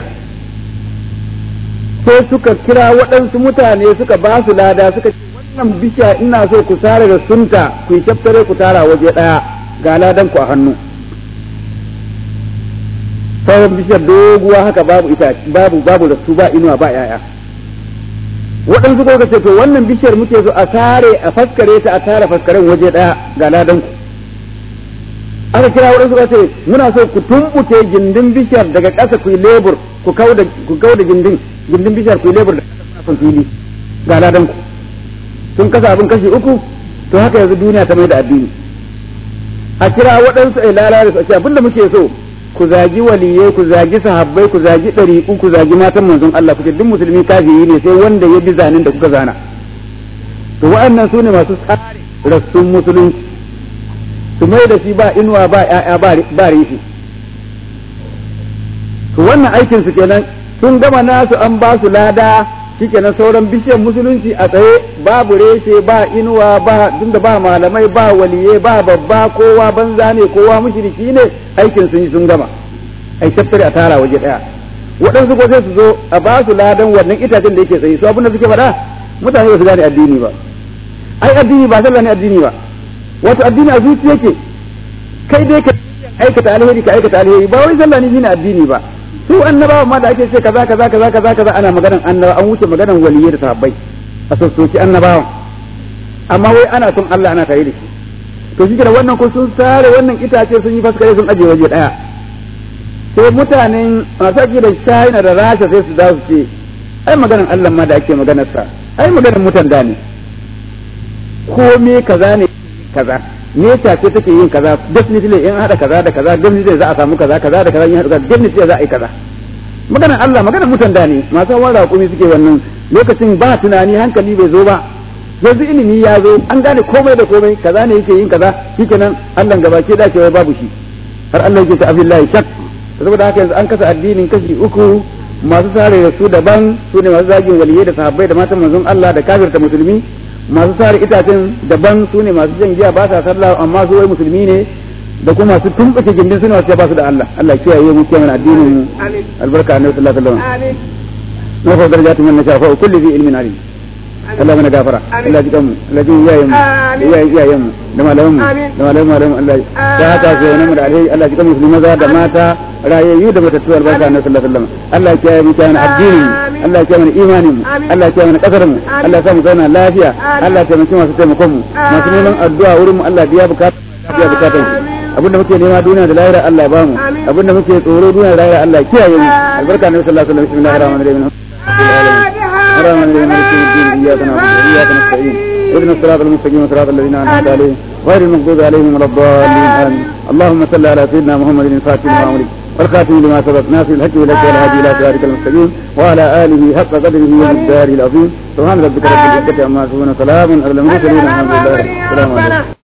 sai suka kira waɗansu mutane suka ba su lada suka ce wannan bishiya ina so ku sare da sunta ku yi shaftare ku tara waje ɗaya ga ladan ku a hannu sauran bishiyar doguwa haka babu ita babu babu da su ba inuwa ba 'ya'ya waɗansu ko ce to wannan bishiyar muke so a tare a faskare ta a tara faskaren waje ɗaya ga ladan ku aka kira waɗansu ka ce muna so ku tumbuke gindin bishiyar daga ƙasa ku yi lebur ku kauda ku kauda gindin gindin bishiyar ku yi lebur da ƙasa kun fili ga ladan ku sun kasa abin kashi uku to haka yanzu duniya ta mai da addini a kira waɗansu ai lalare su a ce abinda muke so ku zagi waliyai ku zagi sahabbai ku zagi ɗariƙu ku zagi matan manzon Allah ku ce duk musulmi kafiri ne sai wanda ya bi zanen da kuka zana to wa'annan su ne masu tsari rassun musulunci su mai da shi ba inuwa ba ƴaƴa ba rishi to wannan aikin su kenan sun gama nasu an ba su lada shikenan sauran bishiyar musulunci a tsaye babu reshe ba inuwa ba tunda ba malamai ba waliyai ba babba kowa banza ne kowa mushriki ne aikin sun yi sun gama ai tattare a tara waje daya waɗansu ko sai su zo a ba su ladan wannan itacen da yake tsaye su abin da suke faɗa mutane ba su gane addini ba ai addini ba sallah ne addini ba wato addini a zuci yake kai dai ka aikata alheri ka aikata alheri ba wai sallah ne shine addini ba su annabawa ma da ake ce kaza kaza kaza kaza kaza ana maganan annaba an wuce maganan waliyyi da sahabbai a sassoki annabawan amma wai ana son Allah ana tare da shi to shi kenan wannan ko sun sare wannan itace sun yi faskare sun aje waje daya sai mutanen masu ake da China da Rasha sai su za su ce ai maganar Allah ma da ake maganar sa ai maganar mutan da ne komai kaza ne kaza neta ce take yin kaza definitely in hada kaza da kaza definitely za a samu kaza kaza da kaza in hada definitely za a yi kaza maganar Allah maganar mutan da ne masu wara kuma suke wannan lokacin ba tunani hankali bai zo ba yanzu ilimi ya zo an gane komai da komai kaza ne yake yin kaza shikenan Allah gaba ke da cewa babu shi har Allah yake ta abillahi shak saboda haka yanzu an kasa addinin kashi uku masu sare da su daban su ne masu zagin waliyai da sahabbai da matan manzon Allah da kafirta musulmi masu sare itacen daban su ne masu jan giya ba sa sallah amma su wai musulmi ne da kuma masu tumbuke gindin su ne masu ba su da Allah Allah kiyaye mu kiyaye addinin mu albarka annabi sallallahu alaihi wasallam amin na fa darajatu min nashafa kulli bi ilmin alim Allah mana gafara Allah jikan mu Allah ji iyayen mu iyayen iyayen mu da malaman mu da malaman malaman Allah da haka sai nan da alheri Allah jikan musulmi maza da mata rayayyu da matattu albarka annabi sallallahu alaihi wasallam Allah ya kiyaye mu kiyaye addinin mu Allah ya kiyaye mana imanin mu Allah ya kiyaye mana kasar mu Allah ya sa mu zauna lafiya Allah ya taimake masu taimakon mu masu neman addu'a wurin mu Allah biya bukata biya bukatun abinda muke nema duniya da lahira Allah ya ba mu abinda muke tsoro duniya da lahira Allah ya kiyaye mu albarka annabi sallallahu alaihi wasallam bismillahir rahmanir rahim الرحمن الرحيم مالك يوم الدين إياك نعبد وإياك نستعين اهدنا الصراط المستقيم صراط الذين أنعمت عليهم غير المغضوب عليهم ولا الضالين آمين اللهم صل على سيدنا محمد الفاتح لما أمرك والخاتم لما سبق ناصر الحق والهدى والهادي إلى صراطك المستقيم وعلى آله حق قدره ومقداره العظيم سبحان ربك رب العزة عما يصفون سلام على المرسلين الحمد لله السلام عليكم